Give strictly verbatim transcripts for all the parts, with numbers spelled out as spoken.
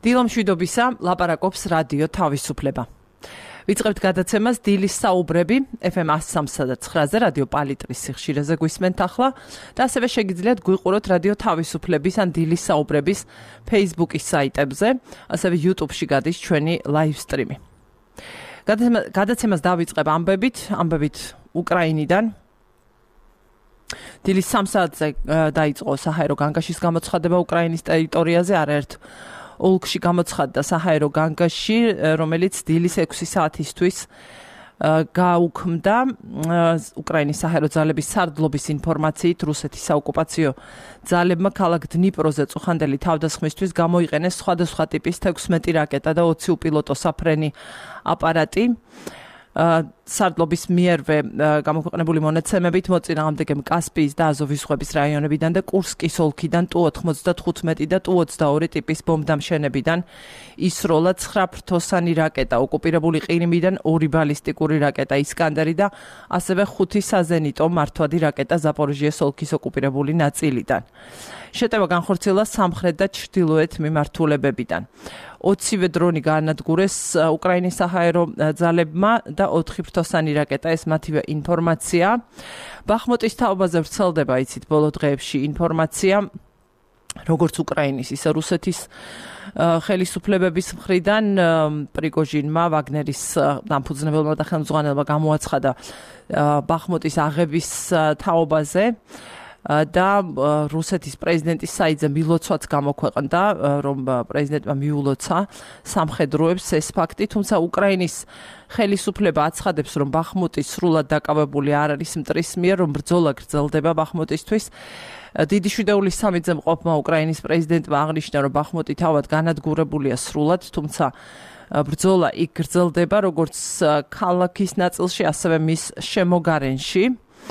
დილომშვიდობისა ლაპარაკობს რადიო თავისუფლება. ვიწყებთ გადაცემას დილის საუბრები ეფ ემ one oh three point nine-ზე რადიო პალიტრის სიხშირეზე გვისმენთ ახლა და ასევე შეგიძლიათ გვიყუროთ რადიო თავისუფლების ან დილის საუბრების Facebook-ის საიტებზე, ასევე YouTube-ში გადის ჩვენი live stream-ი. გადაცემას დავიწყებ ამბებით, ამბებით უკრაინიდან. დილის three საათზე დაიწყო საჰაერო განგაშის გამოცხადება უკრაინის ტერიტორიაზე, არაერთ ოლქში გამოცხადდა საჰაერო განგაში, რომელიც დილის six საათისთვის გაუქმდა უკრაინის საჰაერო ძალების სარდლობის ინფორმაციით რუსეთის საოკუპაციო ძალებმა ქალაქ დნიპროზე წუხანდელი თავდასხმისთვის გამოიყენეს სხვადასხვა ტიპის თექვსმეტი რაკეტა და ოცი უპილოტო საფრენი აპარატი. სარდლობის მიერვე გამოქვეყნებული მონაცემებით მოწინააღმდეგემ კასპიის და აზოვის ზღვების რაიონებიდან და კურსკის ოლქიდან ტუ ninety და ტუ twenty-two ტიპის ბომბდამშენებიდან ისროლა ცხრა ფრთოსანი რაკეტა, ოკუპირებული ყირიმიდან ორი ბალისტიკური რაკეტა ისკანდერი და ასევე ხუთი საზენიტო მართვადი რაკეტა ზაპოროჟიეს ოლქის ოკუპირებული ნაწილიდან. შეტევა განხორციელდა სამხრეთ და ჩრდილოეთ მიმართულებებიდან. ოცივე დრონი გაანადგურეს უკრაინის საჰაერო ძალებმა და ოთხი ფრთოსანი რაკეტა, ეს მათივე ინფორმაცია. ბახმუტის თაობაზე ვრცელდება, იცით, ბოლო დღეებში ინფორმაცია, როგორც უკრაინის, ისე რუსეთის ხელისუფლებების მხრიდან პრიგოჟინმა, ვაგნერის დამფუძნებელმა და ხელმძღვანელმა გამოაცხადა ბახმუტის აღების თაობაზე. და რუსეთის პრეზიდენტის საიტზე მილოცვაც გამოქვეყნდა, რომ პრეზიდენტმა მიულოცა სამხედროებს ეს ფაქტი, თუმცა უკრაინის ხელისუფლება აცხადებს, რომ ბახმუტი სრულად დაკავებული არ არის მტრის მიერ, რომ ბრძოლა გრძელდება ბახმუტისთვის. დიდი შვიდეულის სამიტზე მყოფმა უკრაინის პრეზიდენტმა აღნიშნა, რომ ბახმუტი თავად განადგურებულია სრულად, თუმცა ბრძოლა იქ გრძელდება, როგორც ქალაქის ნაწილში, ასევე მის შემოგარენში.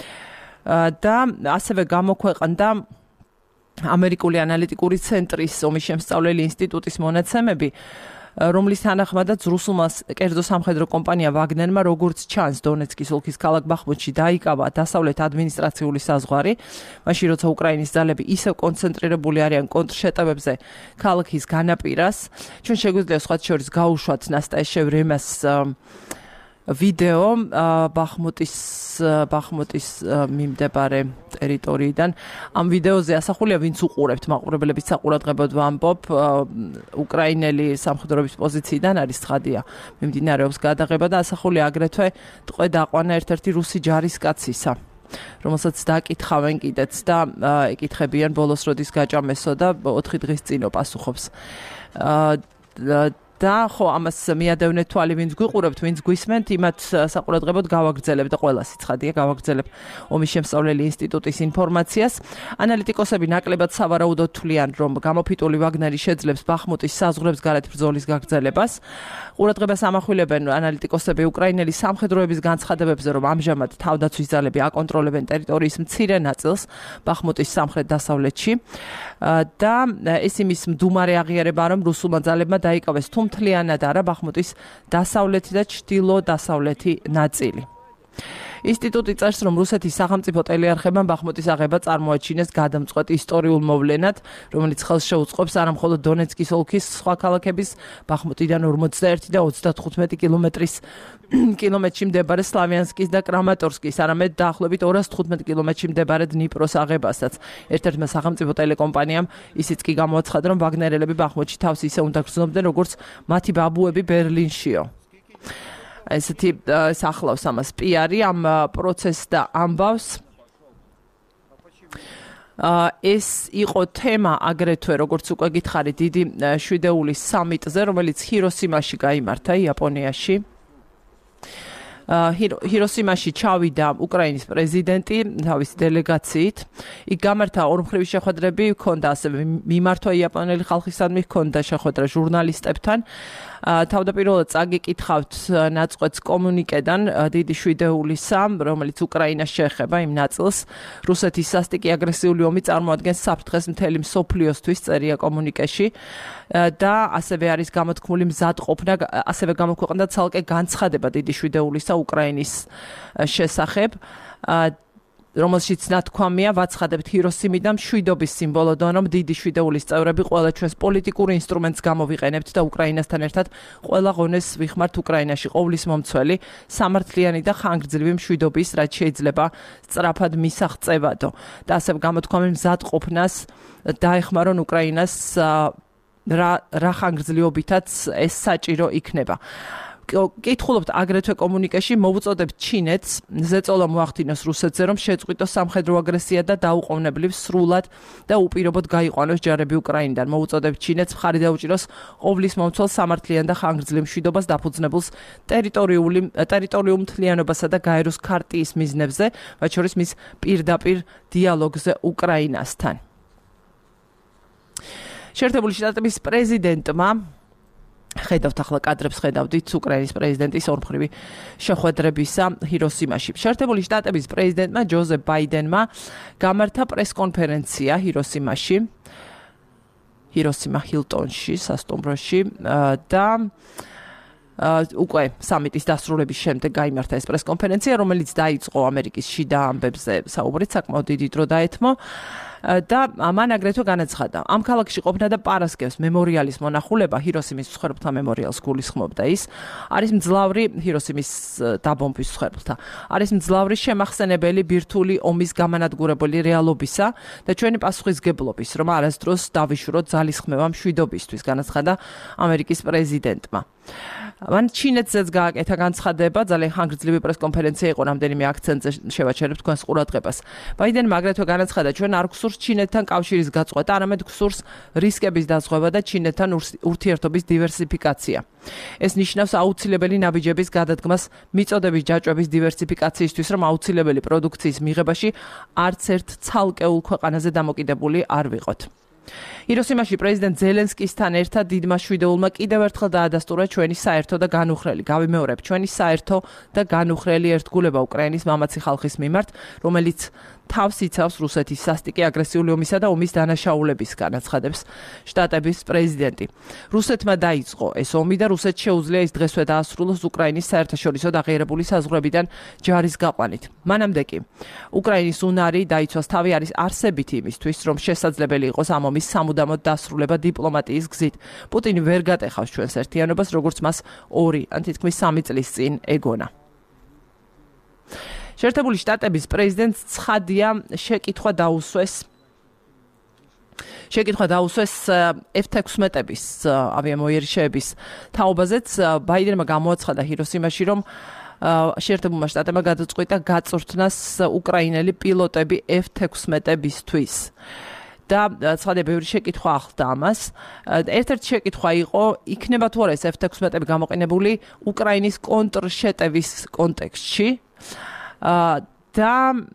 და ასევე გამოქვეყნდა ამერიკული ანალიტიკური ცენტრის ომის შემსწავლელი ინსტიტუტის მონაცემები, რომლის თანახმადაც რუსულმა კერძო სამხედრო კომპანია ვაგნერმა, როგორც ჩანს, დონეცკის ოლქის ქალაქ ბახმუტში დაიკავა დასავლეთ ადმინისტრაციული საზღვარი, მაშინ როცა უკრაინის ძალები ისევ კონცენტრირებული არიან კონტრშეტევებზე ქალაქის განაპირას. ჩვენ შეგვიძლია სხვათა შორის გაუშვათ ნასტაიშე ვრემას ვიდეო ბახმუტის ბახმუტის მიმდებარე ტერიტორიიდან. ამ ვიდეოზე ასახულია, ვინც უყურებთ, მაყურებლების საყურადღებოდ ვამბობ, უკრაინელი სამხედროების პოზიციიდან არის ცხადია, მიმდინარეობს გადაღება და ასახულია აგრეთვე ტყვე დაყვანა ერთ-ერთი რუსი ჯარისკაცისა, რომელსაც დაკითხავენ კიდეც და ეკითხებიან ბოლოს როდის გაჭამესო და ოთხი დღის წინ პასუხობს. და ხო, ამას მიადევნეთ თვალი, ვინც გვიყურებთ, ვინც გვისმენთ, იმათ საყურადღებოდ გავაგრძელებ და ყველა სიცხადია გავაგრძელებ ომის შემსწავლელი ინსტიტუტის ინფორმაციას. ანალიტიკოსები ნაკლებად სავარაუდოდ თვლიან, რომ გამოფიტული ვაგნერი შეძლებს ბახმუტის საზღვრებს გარეთ ბრძოლის გაგრძელებას. ყურადღებას ამახვილებენ ანალიტიკოსები უკრაინელი სამხედროების განცხადებებზე, რომ ამჟამად თავდაცვის ძალები აკონტროლებენ ტერიტორიის მცირე ნაწილს ბახმუტის სამხრეთ-დასავლეთში და ეს იმის მდუმარე აღიარებაა, რომ რუსულმა ძალებმა დაიკავეს თუ მთლიანად არა ბახმუტის დასავლეთი და ჩრდილო-დასავლეთი ნაწილი. ინსტიტუტი წერს, რომ რუსეთის სახელმწიფო ტელეარხებმა ბახმუტის აღება წარმოაჩინეს გადამწყვეტ ისტორიულ მოვლენად, რომელიც ხელს შეუწყობს არამხოლოდ დონეცკის ოლქის სხვა ქალაქების ბახმუტიდან ორმოცდაერთი და ოცდათხუთმეტი კილომეტრის კილომეტრში მდებარე სლავიანსკის და კრამატორსკის, არამედ დაახლოებით ორას თხუთმეტ კილომეტრში მდებარე დნიპროს აღებასაც. ერთ-ერთმა სახელმწიფო ტელეკომპანიამ ისიც კი გამოაცხადა, რომ ვაგნერელები ბახმუტში თავს ისე უნდა გრძნობდნენ, როგორც მათი ბაბუები ბერლინშიო. ესეთი ახლავს ამას პიარი ამ პროცესს და ამბავს. ეს იყო თემა აგრეთვე, როგორც უკვე გითხარით, დიდი შვიდეულის სამიტზე, რომელიც ჰიროსიმაში გაიმართა, იაპონიაში. ჰიროსიმაში ჩავიდა უკრაინის პრეზიდენტი თავისი დელეგაციით. იქ გამართა ორმხრივი შეხვედრები, ჰქონდა ასევე მიმართვა იაპონელი ხალხისადმი, ჰქონდა შეხვედრა ჟურნალისტებთან. თავდაპირველად წაგიკითხავთ ნაწყვეტს კომუნიკედან დიდი შვიდეულისა, რომელიც უკრაინას შეეხება იმ ნაწილს. რუსეთის სასტიკი აგრესიული ომი წარმოადგენს საფრთხეს მთელი მსოფლიოსთვის, წერია კომუნიკეში და ასევე არის გამოთქმული მზადყოფნა, ასევე გამოქვეყნდა ცალკე განცხადება დიდი შვიდეულისა უკრაინის შესახებ. რომელშიც ნათქვამია ვაცხადებთ ჰიროსიმიდან მშვიდობის სიმბოლოდან, რომ დიდი შვიდეულის წევრები ყველა ჩვენს პოლიტიკურ ინსტრუმენტს გამოვიყენებთ და უკრაინასთან ერთად ყველა ღონეს ვიხმართ უკრაინაში ყოვლის მომცველი, სამართლიანი და ხანგრძლივი მშვიდობის, რაც შეიძლება სწრაფად მისაღწევადო. და ასევე გამოთქვამენ მზადყოფნას დაეხმარონ უკრაინას რა რა ხანგრძლივობითაც ეს საჭირო იქნება. კითხულობთ აგრეთვე კომუნიკეში მოვუწოდებთ ჩინეთს ზეწოლა მოახდინოს რუსეთზე, რომ შეწყვიტოს სამხედრო აგრესია და დაუყოვნებლივ სრულად და უპირობოდ გაიყვანოს ჯარები უკრაინიდან. მოვუწოდებთ ჩინეთს მხარი დაუჭიროს ყოვლის მომცველ სამართლიან და ხანგრძლივ მშვიდობას დაფუძნებულს ტერიტორიული ტერიტორიულ მთლიანობასა და გაეროს ქარტიის მიზნებზე, მათ შორის მის პირდაპირ დიალოგზე უკრაინასთან. შეერთებული შტატების პრეზიდენტმა ხედავთ ახლა კადრებს ხედავდით უკრაინის პრეზიდენტის ორმხრივი შეხვედრებისა ჰიროსიმაში. შეერთებული შტატების პრეზიდენტმა ჯოზეფ ბაიდენმა გამართა პრესკონფერენცია ჰიროსიმაში, ჰიროსიმა ჰილტონში, სასტუმროში და უკვე სამიტის დასრულების შემდეგ გაიმართა ეს პრესკონფერენცია, რომელიც დაიწყო ამერიკის შიდა ამბებზე საუბრით, საკმაოდ დიდი დრო დაეთმო. და მან აგრეთვე განაცხადა, ამ ქალაქში ყოფნა და პარასკევს მემორიალის მონახულება, ჰიროსიმის მსხვერპლთა მემორიალს გულისხმობდა ის, არის მძლავრი ჰიროსიმის დაბომბვის მსხვერპლთა. არის მძლავრი შემახსენებელი ბირთვული ომის გამანადგურებელი რეალობისა და ჩვენი პასუხისგებლობის, რომ არასდროს დავიშუროთ ძალისხმევა მშვიდობისთვის, განაცხადა ამერიკის პრეზიდენტმა. მან ჩინეთზეც გააკეთა განცხადება, ძალიან ხანგრძლივი პრესკონფერენცია იყო, რამდენიმე აქცენტზე შევაჩერებთ თქვენს ყურადღებას. ბაიდენმა აგრეთვე განაცხადა, ჩვენ არ გვსურს ჩინეთთან კავშირის გაწყვეტა, არამედ გვსურს რისკების დაზღვევა და ჩინეთთან ურთიერთობის დივერსიფიკაცია. ეს ნიშნავს აუცილებელი ნაბიჯების გადადგმას მიწოდების ჯაჭვების დივერსიფიკაციისთვის, რომ აუცილებელი პროდუქციის მიღებაში არც ერთ ცალკეულ ქვეყანაზე დამოკიდებული არ ვიყოთ. ჰიროსიმაში პრეზიდენტ ზელენსკისთან ერთად დიდმა შვიდეულმა კიდევ ერთხელ დაადასტურა ჩვენი საერთო და განუხრელი, გავიმეორებ, ჩვენი საერთო და განუხრელი ერთგულება უკრაინის მამაცი ხალხის მიმართ, რომელიც თავს იცავს რუსეთის სასტიკი აგრესიული ომისა და ომის დანაშაულების, განაცხადებს შტატების პრეზიდენტი. რუსეთმა დაიწყო ეს ომი და რუსეთს შეუძლია ის დღესვე დაასრულოს უკრაინის საერთაშორისო დაღიარებული საზღვრებიდან ჯარის გაყვანით. მანამდე კი უკრაინის უნარი დაიცვას თავი არის არსებითი იმისთვის, რომ შესაძლებელი იყოს ამ ომის სამუდამოდ დასრულება დიპლომატიის გზით. პუტინი ვერ გატეხავს ჩვენს ერთიანობას, როგორც მას ორი ან თითქმის სამი წლის წინ ეგონა. შეერთებული შტატების პრეზიდენტს ცხადია შეკითხვა დაუსვეს შეკითხვა დაუსვეს ეფ ექვსმეტების ავიამოიერიშეების თაობაზეც. ბაიდენმა გამოაცხადა ჰიროსიმაში, რომ შეერთებულმა შტატებმა გადაწყვიტა გაწვრთნას უკრაინელი პილოტები ეფ ექვსმეტებისთვის. და ცხადია ბევრი შეკითხვა ახლდა ამას. ერთ-ერთი შეკითხვა იყო, იქნება თუ არა ეს ეფ ექვსმეტები გამოყენებული უკრაინის კონტრშეტევის კონტექსტში. და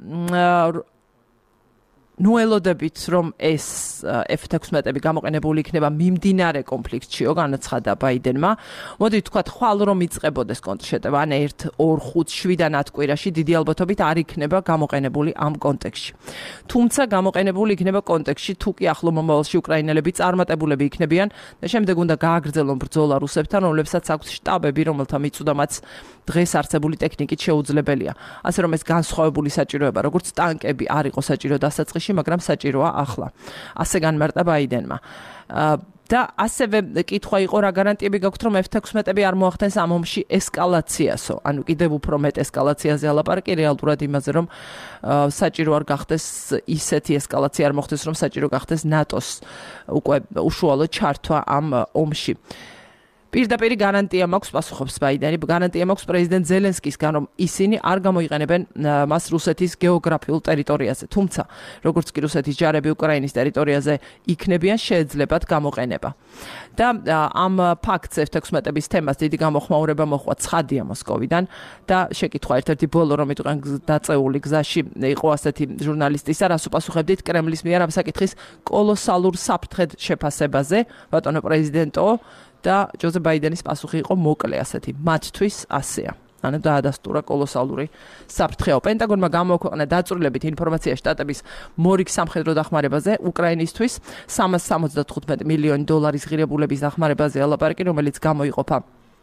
ნუ ელოდებით, რომ ეს ეფ ექვსმეტები გამოყენებული იქნება მიმდინარე კონფლიქტშიო, განაცხადა ბაიდენმა. მოდით ვთქვათ, ხვალ რომ იწყებოდეს კონტრშეტევა, ან ერთ, ორ, ხუთ, შვიდან ათ კვირაში დიდი ალბათობით არ იქნება გამოყენებული ამ კონტექსტში. თუმცა გამოყენებული იქნება კონტექსტში, თუ კი ახლო მომავალში უკრაინელები წარმატებულები იქნებიან და შემდეგ უნდა გააგრძელონ ბრძოლა რუსებთან, რომლებსაც აქვს შტაბები, რომელთა მიწვდომაც დღეს არსებული ტექნიკით შეუძლებელია. ასე რომ ეს განსხვავებული საჭიროება, როგორც ტანკები არ იყო საჭირო დასაწყისში, მაგრამ საჭიროა ახლა. ასე განმარტა ბაიდენმა. და ასევე კითხვა იყო, რა გარანტიები გაქვთ, რომ ეფ ექვსმეტები არ მოახდენს ამ ომში ესკალაციასო, ანუ კიდევ უფრო მეტ ესკალაციაზე ალაპარაკი, რეალურად იმაზე, რომ საჭირო არ გახდეს ისეთი ესკალაცია არ მოხდეს, რომ საჭირო გახდეს ნატოს უკვე უშუალო ჩართვა ამ ომში. პირდაპირ გარანტია მაქვს, პასუხობს ბაიდენი, გარანტია მაქვს პრეზიდენტ ზელენსკისგან, რომ ისინი არ გამოიყენებენ მას რუსეთის გეოგრაფიულ ტერიტორიაზე. თუმცა, როგორც კი რუსეთის ჯარები უკრაინის ტერიტორიაზე იქნებიან, შეეძლებათ გამოყენება. და ამ ფაქტს ეფ ექვსმეტების თემას დიდი გამოხმაურება მოჰყვა ცხადია მოსკოვიდან და შეკითხვა ერთ-ერთი ბოლო რომ იტყვიან დაწეული გზაში იყო ასეთი ჟურნალისტისა, რას უპასუხებდით კრემლის მიერ ამ საკითხის კოლოსალურ საფრთხედ შეფასებაზე, ბატონო პრეზიდენტო, და ჯოზეფ ბაიდენის პასუხი იყო მოკლე ასეთი, მათთვის ასეა. ანუ დაადასტურა კოლოსალური საფრთხეო. პენტაგონმა გამოაქვეყნა დაწვრილებით ინფორმაცია შტატების მორიგ სამხედრო დახმარებაზე უკრაინისთვის სამას სამოცდათხუთმეტი მილიონი დოლარის ღირებულების დახმარებაზე ალაპარაკი, რომელიც გამოიყოფა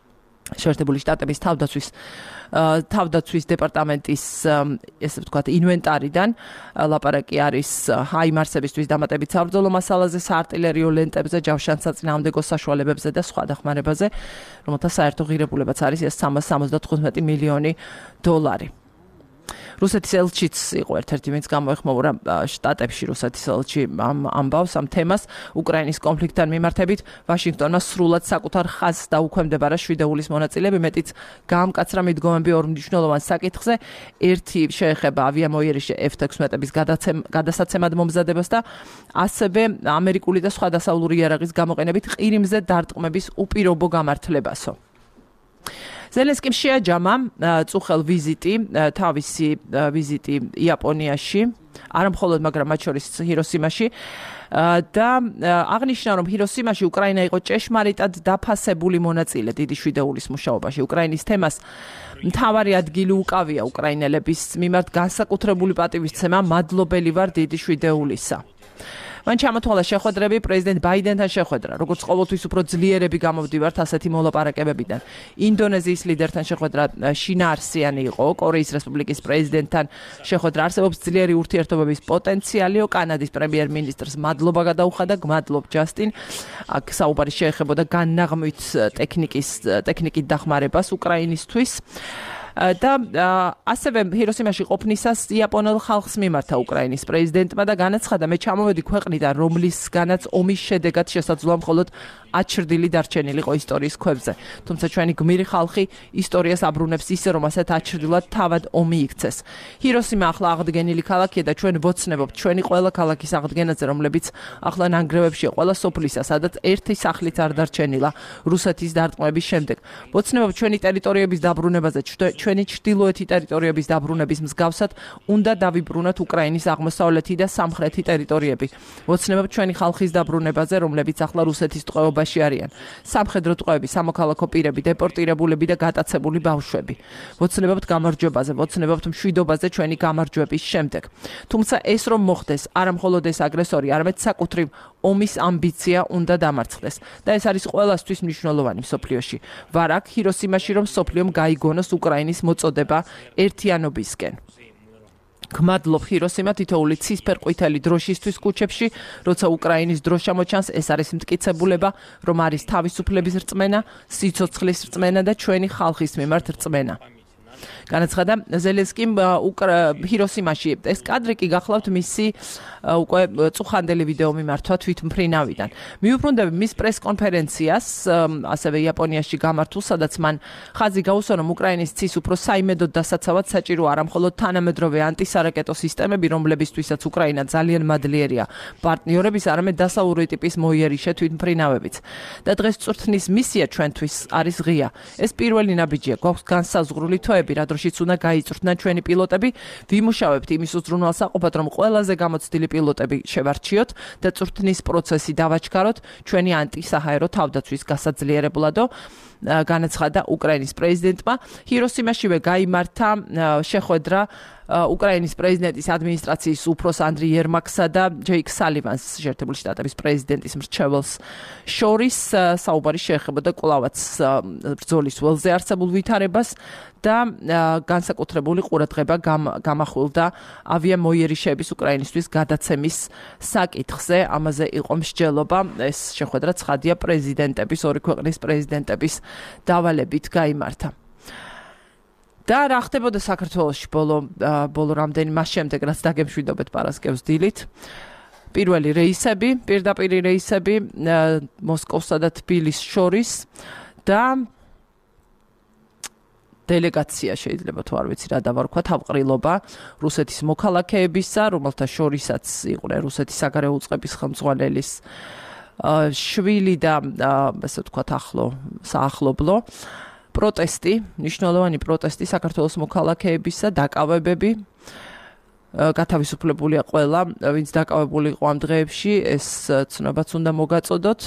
შეერთებული შტატების თავდაცვის თავდაცვის დეპარტამენტის ესე ვთქვათ ინვენტარიდან ლაპარაკი არის ჰაიმარსებისთვის დამატებით საბრძოლო მასალაზე, საარტილერიო ლენტებზე, ჯავშანსაწინააღმდეგო საშუალებებზე და სხვა დახმარებაზე, რომელთა საერთო ღირებულებაც არის სამას სამოცდათხუთმეტი მილიონი დოლარი. რუსეთის ელჩიც იყო ერთ-ერთი, ვინც გამოეხმაურა შტატებში რუსეთის ელჩი ამ ამბავს ამ თემას უკრაინის კონფლიქტთან მიმართებით ვაშინგტონმა სრულად საკუთარ ხაზს დაუქვემდებარა შვიდეულის მონაწილეები, მეტიც გაამკაცრა მიდგომები ორ მნიშვნელოვან საკითხზე. ერთი შეეხება ავიამოიერიშე ეფ თექვსმეტების გადასაცემად მომზადებას და ასევე ამერიკული და სხვა დასავლური იარაღის გამოყენებით ყირიმზე დარტყმების უპირობო გამართლებასო. ზელენსკიმ შეაჯამა წუხელ ვიზიტი, თავისი ვიზიტი იაპონიაში, არა მხოლოდ, მაგრამ მათ შორის ჰიროსიმაში და აღნიშნა, რომ ჰიროსიმაში უკრაინა იყო ჭეშმარიტად დაფასებული მონაწილე დიდი შვიდეულის მუშაობაში. უკრაინის თემას მთავარი ადგილი უკავია უკრაინელების მიმართ განსაკუთრებული პატივისცემა, მადლობელი ვარ დიდი შვიდეულისა. მან ჩამოთვალა შეხვედრები პრეზიდენტ ბაიდენთან შეხვედრა, როგორც ყოველთვის უფრო ძლიერები გამოვდივართ ასეთი მოლაპარაკებებიდან. ინდონეზიის ლიდერთან შეხვედრა შინაარსიანი იყო, კორეის რესპუბლიკის პრეზიდენტთან შეხვედრა არსებობს ძლიერი ურთიერთობების პოტენციალიო, კანადის პრემიერ-მინისტრს მადლობა გადაუხადა, გმადლობ ჯასტინ. აქ საუბარი შეეხებოდა განაღმვით ტექნიკის ტექნიკით დახმარებას უკრაინისთვის. და ასევე ჰიროსიმაში ყოფნისას იაპონელ ხალხს მიმართა უკრაინის პრეზიდენტმა და განაცხადა, მე ჩამოვედი ქვეყნიდან, რომლისგანაც ომის შედეგად შესაძლოა მხოლოდ აჩრდილი დარჩენილიყო ისტორიის ქვებზე. თუმცა ჩვენი გმირი ხალხი ისტორიას აბრუნებს ისე, რომ ასეთ აჩრდილად თავად ომი იქცეს. ჰიროსიმა ახლა აღდგენილი ქალაქია და ჩვენ ვოცნებობთ ჩვენი ყველა ქალაქის აღდგენაზე, რომლებიც ახლა ნანგრევებშია ყველა სოფლისა, სადაც ერთი სახლიც არ დარჩენილა რუსეთის დარტყმების შემდეგ. ვოცნებობთ ჩვენი ტერიტორიების დაბრუნებაზე, ჩვენი ჩრდილოეთი ტერიტორიების დაბრუნების მსგავსად უნდა დავიბრუნოთ უკრაინის აღმოსავლეთი და სამხრეთი ტერიტორიები. ვოცნებობთ ჩვენი ხალხის დაბრუნებაზე, რომლებიც ახლა რუსეთის ტყვეობაში არიან. სამხედრო ტყვეები, სამოქალაქო პირები, დეპორტირებულები და გატაცებული ბავშვები. ვოცნებობთ გამარჯვებაზე, ვოცნებობთ მშვიდობაზე ჩვენი გამარჯვების შემდეგ. თუმცა ეს რომ მოხდეს, არა მხოლოდ ეს აგრესორი, არამედ საკუთრივ ომის ამბიცია უნდა დამარცხდეს. და ეს არის ყველასთვის მნიშვნელოვანი მსოფლიოში. ვარ აქ ჰიროსიმაში, რომ მსოფლიომ გაიგონოს უკრაინის მოწოდება ერთიანობისკენ. გმადლობ ჰიროსიმა თითოეული ცისფერ-ყვითელი დროშისთვის კუჩებში, როცა უკრაინის დრო ჩამოჩანს, ეს არის მტკიცებულება, რომ არის თავისუფლების რწმენა, სიცოცხლის რწმენა და ჩვენი ხალხის მიმართ რწმენა. განაცხადა ზელენსკიმ ჰიროსიმაში. ეს კადრი კი გახლავთ მისი უკვე წუხანდელი ვიდეო მიმართვა თვითმფრინავიდან. მიუბრუნდები მის პრეს-კონფერენციას, ასევე იაპონიაში გამართულ, სადაც მან ხაზი გაუსვა, რომ უკრაინის ცის უფრო საიმედოდ დასაცავად საჭირო არა მხოლოდ თანამედროვე ანტისარაკეტო სისტემები, რომლებისთვისაც უკრაინა ძალიან მადლიერია პარტნიორების, არამედ დასავლური ტიპის მოიერიშე თვითმფრინავებიც. და დღეს წვრთნის მისია ჩვენთვის არის ღია. ეს პირველი ნაბიჯია, გვაქვს განსაზღვრული თვეები, რა დროშიც უნდა გაიწვრთნან ჩვენი პილოტები, ვიმუშავებთ იმის უზრუნველსაყოფად, რომ ყველაზე გამოცდილი პილოტები შევარჩიოთ და წვრთნის პროცესი დავაჩქაროთ ჩვენი ანტისაჰაერო თავდაცვის გასაძლიერებლადო. განაცხადა უკრაინის პრეზიდენტმა. ჰიროსიმაშივე გაიმართა შეხვედრა უკრაინის პრეზიდენტის ადმინისტრაციის უფროს ანდრი ერმაკსა და ჯეიკ სალივანს, შეერთებული შტატების პრეზიდენტის მრჩეველს შორის. საუბარი შეეხებოდა კვლავაც ბრძოლის ველზე არსებულ ვითარებას და განსაკუთრებული ყურადღება გამახვილდა ავიამოიერიშეების უკრაინისთვის გადაცემის საკითხზე. ამაზე იყო მსჯელობა. ეს შეხვედრა ცხადია პრეზიდენტების, ორი ქვეყნის პრეზიდენტების დავალებით გაიმართა. და რა ხდებოდა საქართველოში ბოლო ბოლო რამდენი მას შემდეგ, რაც დაგემშვიდობეთ პარასკევს დილით. პირველი რეისები, პირდაპირ რეისები მოსკოვსა და თბილისს შორის და დელეგაცია შეიძლება თუ არ ვიცი რა დავარქვა, თავყრილობა რუსეთის მოქალაქეებისა, რომელთა შორისაც იყვნენ რუსეთის საგარეო უწყების ხელმძღვანელის შვილი და ასე ვთქვათ ახლო საახლობლო პროტესტი, მნიშვნელოვანი პროტესტი საქართველოს მოქალაქეებისა, დაკავებები. გათავისუფლებულია ყველა, ვინც დაკავებული იყო ამ დღეებში, ეს ცნობაც უნდა მოგაწოდოთ.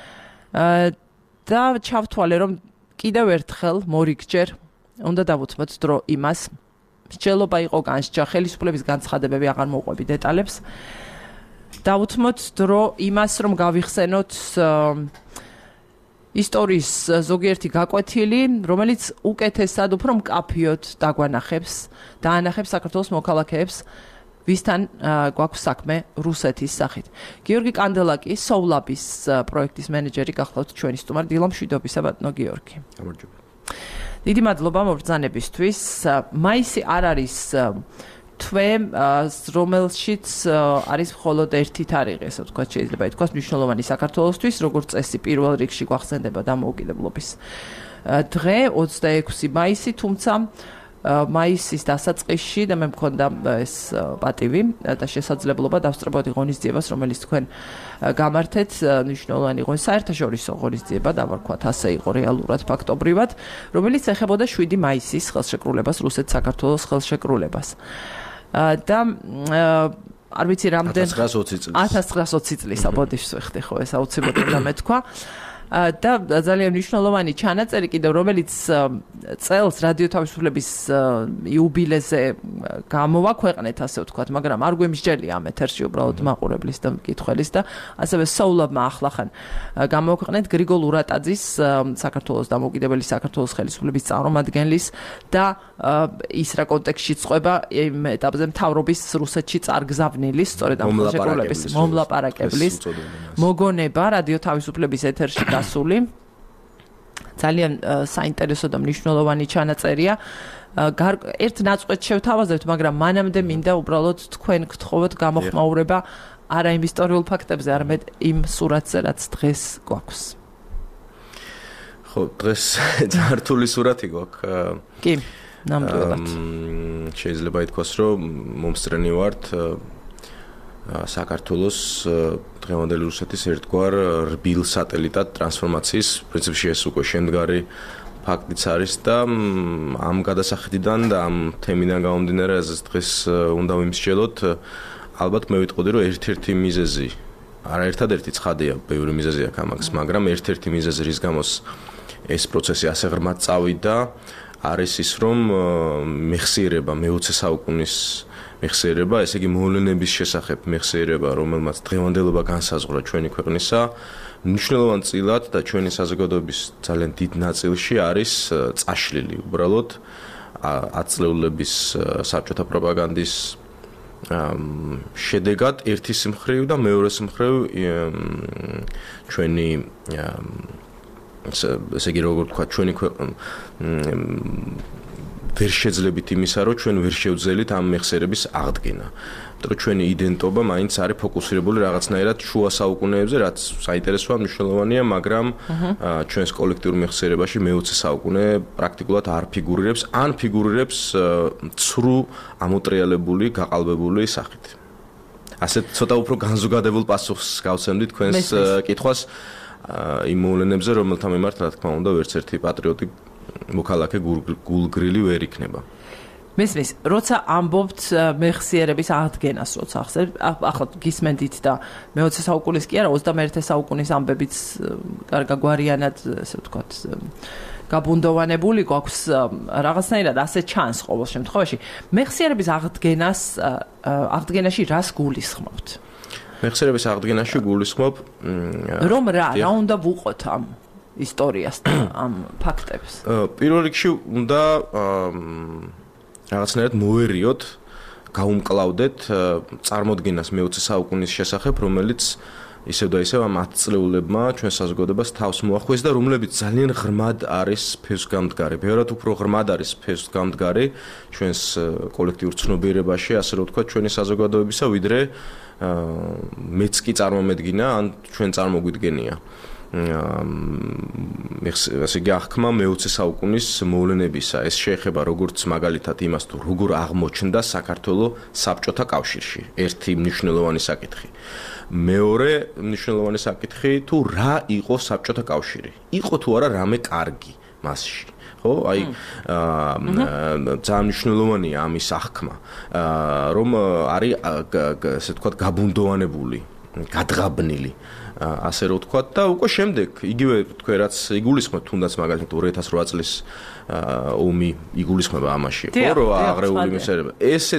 და ჩავთვალე, რომ კიდევ ერთხელ მორიგჯერ უნდა დავუთმოთ დრო იმას. მსჯელობა იყო განსჯა, ხელისუფლების განცხადებები აღარ მოყვები დეტალებს. დავუთმოთ დრო იმას, რომ გავიხსენოთ ისტორიის ზოგიერთი გაკვეთილი, რომელიც უკეთესად უფრო მკაფიოდ დაგვანახებს, დაანახებს საქართველოს მოქალაქეებს, ვისთან გვაქვს საქმე რუსეთის სახით. გიორგი კანდელაკი, სოვლაბის პროექტის მენეჯერი გახლავთ ჩვენი სტუმარი. დილა მშვიდობისა, ბატონო გიორგი. გამარჯობა. დიდი მადლობა მობრძანებისთვის. მაისი არ არის თვე, რომელშიც არის მხოლოდ ერთი თარიღი, ესე ვთქვათ, შეიძლება ითქვას მნიშვნელოვანი საქართველოსთვის, როგორც წესი პირველ რიგში გვახსენდება დამოუკიდებლობის დღე, ოცდაექვსი მაისი, თუმცა მაისის დასაწყისში და მე მქონდა ეს პატივი და შესაძლებლობა დავსწრებოდი ღონისძიებას, რომელიც თქვენ გამართეთ, მნიშვნელოვანი იყო საერთაშორისო ღონისძიება, დავარქვათ ასე იყო რეალურად ფაქტობრივად, რომელიც ეხებოდა შვიდი მაისის ხელშეკრულებას, რუსეთ-საქართველოს ხელშეკრულებას. და არ ვიცი რამდენ ათას ცხრაასოცი წლის აბოდიშს ვეხდი ხო ეს აუცილებლად მეთქვა და ძალიან მნიშვნელოვანი ჩანაწერი კიდევ რომელიც წელს რადიო თავისუფლების იუბილეზე გამოაქვეყნეთ ასე ვთქვათ, მაგრამ არ გვემსჯელია ამ ეთერში უბრალოდ მაყურებლის და მკითხველის და ასევე სოვლაბმა ახლახან გამოაქვეყნეთ გრიგოლ ურატაძის საქართველოს დამოუკიდებელი საქართველოს ხელისუფლების წარმომადგენლის და ის რა კონტექსტში წყვება იმ ეტაპზე მთავრობის რუსეთში წარგზავნილის, სწორედ ამ ხელშეკრულების მომლაპარაკებლის მოგონება რადიო თავისუფლების ეთერში გასული. ძალიან საინტერესო და მნიშვნელოვანი ჩანაწერია. ერთ ნაწყვეტს შევთავაზებთ, მაგრამ მანამდე მინდა უბრალოდ თქვენ გთხოვოთ გამოხმაურება არა იმ ისტორიულ ფაქტებზე, არამედ იმ სურათზე, რაც დღეს გვაქვს. ხო, დღეს ძართული სურათი გვაქვს. კი, ნამდვილად. შეიძლება ითქვას, რომ მომსწრენი ვართ საქართველოს დღევანდელი რუსეთის ერთგვარ რბილ სატელიტად ტრანსფორმაციის პრინციპში ეს უკვე შემდგარი ფაქტიც არის და ამ გადასახედიდან და ამ თემიდან გამომდინარე, რაზეც დღეს უნდა ვიმსჯელოთ, ალბათ მე ვიტყოდი, რომ ერთ-ერთი მიზეზი, არა ერთადერთი ცხადია, ბევრი მიზეზი აქვს ამას, მაგრამ ერთ-ერთი მიზეზი, რის გამოც ეს პროცესი ასე ღრმად წავიდა, არის ის, რომ მეხსიერება მეოცე საუკუნის მეხსიერება, ესე იგი მოვლენების შესახებ მეხსიერება, რომელმაც დღევანდელობა განსაზღვრა ჩვენი ქვეყნისა, მნიშვნელოვან წილად და ჩვენი საზოგადოების ძალიან დიდ ნაწილში არის წაშლილი. უბრალოდ ათწლეულების საბჭოთა პროპაგანდის შედეგად ერთის მხრივ და მეორეს მხრივ ჩვენი ესე იგი როგორ თქვა, ჩვენი ქვეყნა ვერ შეძლებით იმისა, რომ ჩვენ ვერ შევძელით ამ მეხსიერების აღდგენა. იმიტომ რომ ჩვენი იდენტობა მაინც არის ფოკუსირებული რაღაცნაირად შუა საუკუნეებზე, რაც საინტერესოა, მნიშვნელოვანია, მაგრამ ჩვენს კოლექტიურ მეხსიერებაში მეოცე საუკუნე პრაქტიკულად არ ფიგურირებს, ან ფიგურირებს ცრუ ამოტრიალებული, გაყალბებული სახით. ასეთ ცოტა უფრო განზოგადებულ პასუხს გავცემდი თქვენს კითხვას იმ მოვლენებზე, რომელთა მიმართ, რა თქმა უნდა, ვერც ერთი პატრიოტი მოქალაქე გულგრილი ვერ იქნება. მესმის, როცა ამბობთ მეხსიერების აღდგენას, როცა ახსენებთ, ახლა გისმენდით და მეოცე საუკუნის კი არა, ოცდამეერთე საუკუნის ამბებიც გარკვეულიანად, ესე ვთქვათ, გაბუნდოვანებული გვაქვს რაღაცნაირად ასე ჩანს ყოველ შემთხვევაში. მეხსიერების აღდგენას აღდგენაში რას გულისხმობთ? მეხსიერების აღდგენაში გულისხმობ რომ რა, რა უნდა ვუყოთ ამ ისტორიას და ამ ფაქტებს. პირველ რიგში უნდა რაღაცნაირად მოვერიოთ, გაუმკლავდეთ წარმოდგენას მეოცე საუკუნის შესახებ, რომელიც ისევ და ისევ ამ ათწლეულებმა ჩვენ საზოგადოებას თავს მოახვეს და რომლებიც ძალიან ღრმად არის ფესვგამდგარი. ბევრად უფრო ღრმად არის ფესვგამდგარი ჩვენს კოლექტიურ ცნობიერებაში, ასე რომ ვთქვათ, ჩვენი საზოგადოებისა, ვიდრე მეც კი წარმომედგინა, ან ჩვენ წარმოგვიდგენია. ესე იგი აღქმა მეოცე საუკუნის მოვლენებისა. ეს შეეხება როგორც მაგალითად იმას, თუ როგორ აღმოჩნდა საქართველოს საბჭოთა კავშირში. ერთი მნიშვნელოვანი საკითხი. მეორე მნიშვნელოვანი საკითხი, თუ რა იყო საბჭოთა კავშირი. იყო თუ არა რამე კარგი მასში. ხო, აი ძალიან მნიშვნელოვანია ამის აღქმა, რომ არის ესე ვთქვათ გაბუნდოვანებული, გადღაბნილი. ასე რომ ვთქვათ და უკვე შემდეგ იგივე თქვენ რაც იგულისხმებთ თუნდაც მაგალითად ორი ათას ოთხ წლის ომი იგულისხმება ამაში ხო რომ აღრეული მისერება ესეც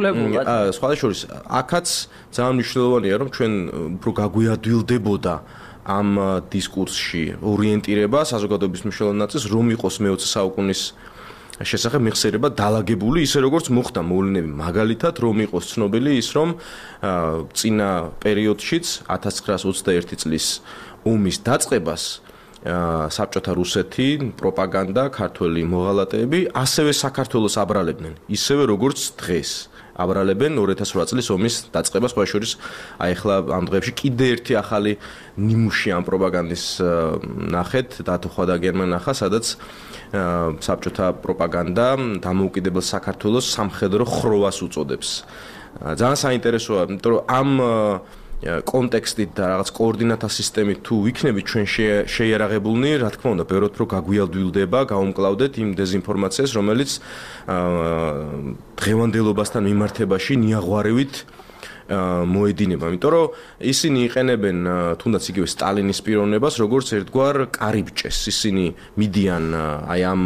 სხვადასხვა აქაც ძალიან მნიშვნელოვანია რომ ჩვენ უფრო გაგვიადვილდებოდა ამ დისკურსში ორიენტირება საზოგადოების მნიშვნელოვან ნაწილს, რომ იყოს მეოცე საუკუნის შესახებ მიხსენება დალაგებული, ისე როგორც მოხდა მოვლენები, მაგალითად, რომ იყოს ცნობილი ის, რომ წინა პერიოდშიც ათას ცხრაას ოცდაერთი წლის ომის დაწყებას საბჭოთა რუსეთი, პროპაგანდა, ქართველი მოღალატეები ასევე საქართველოს აბრალებდნენ, ისევე როგორც დღეს. აბრალებენ ორი ათას ოთხ წლის ომის დაწყებას, სხვა შორის აი ახლა ამ დღეებში კიდე ერთი ახალი ნიმუში ამ პროპაგანდის ნახეთ, დათოხვა და გერმან ნახა, სადაც საბჭოთა პროპაგანდა დამოუკიდებელ საქართველოს სამხედრო ხროვას უწოდებს. ძალიან საინტერესოა, იმიტომ რომ ამ კონტექსტით და რაღაც კოორდინატა სისტემით თუ ვიქნებით ჩვენ შეიარაღებულნი, რა თქმა უნდა, ბევრად უფრო გაგვიალდვილდება, გავუმკლავდეთ იმ დეზინფორმაციას, რომელიც დღევანდელობასთან მიმართებაში ნიაღვარევით მოედინება, იმიტომ რომ ისინი იყენებენ თუნდაც იგივე სტალინის პიროვნებას, როგორც ერთგვარ კარიბჭეს. ისინი მიდიან აი ამ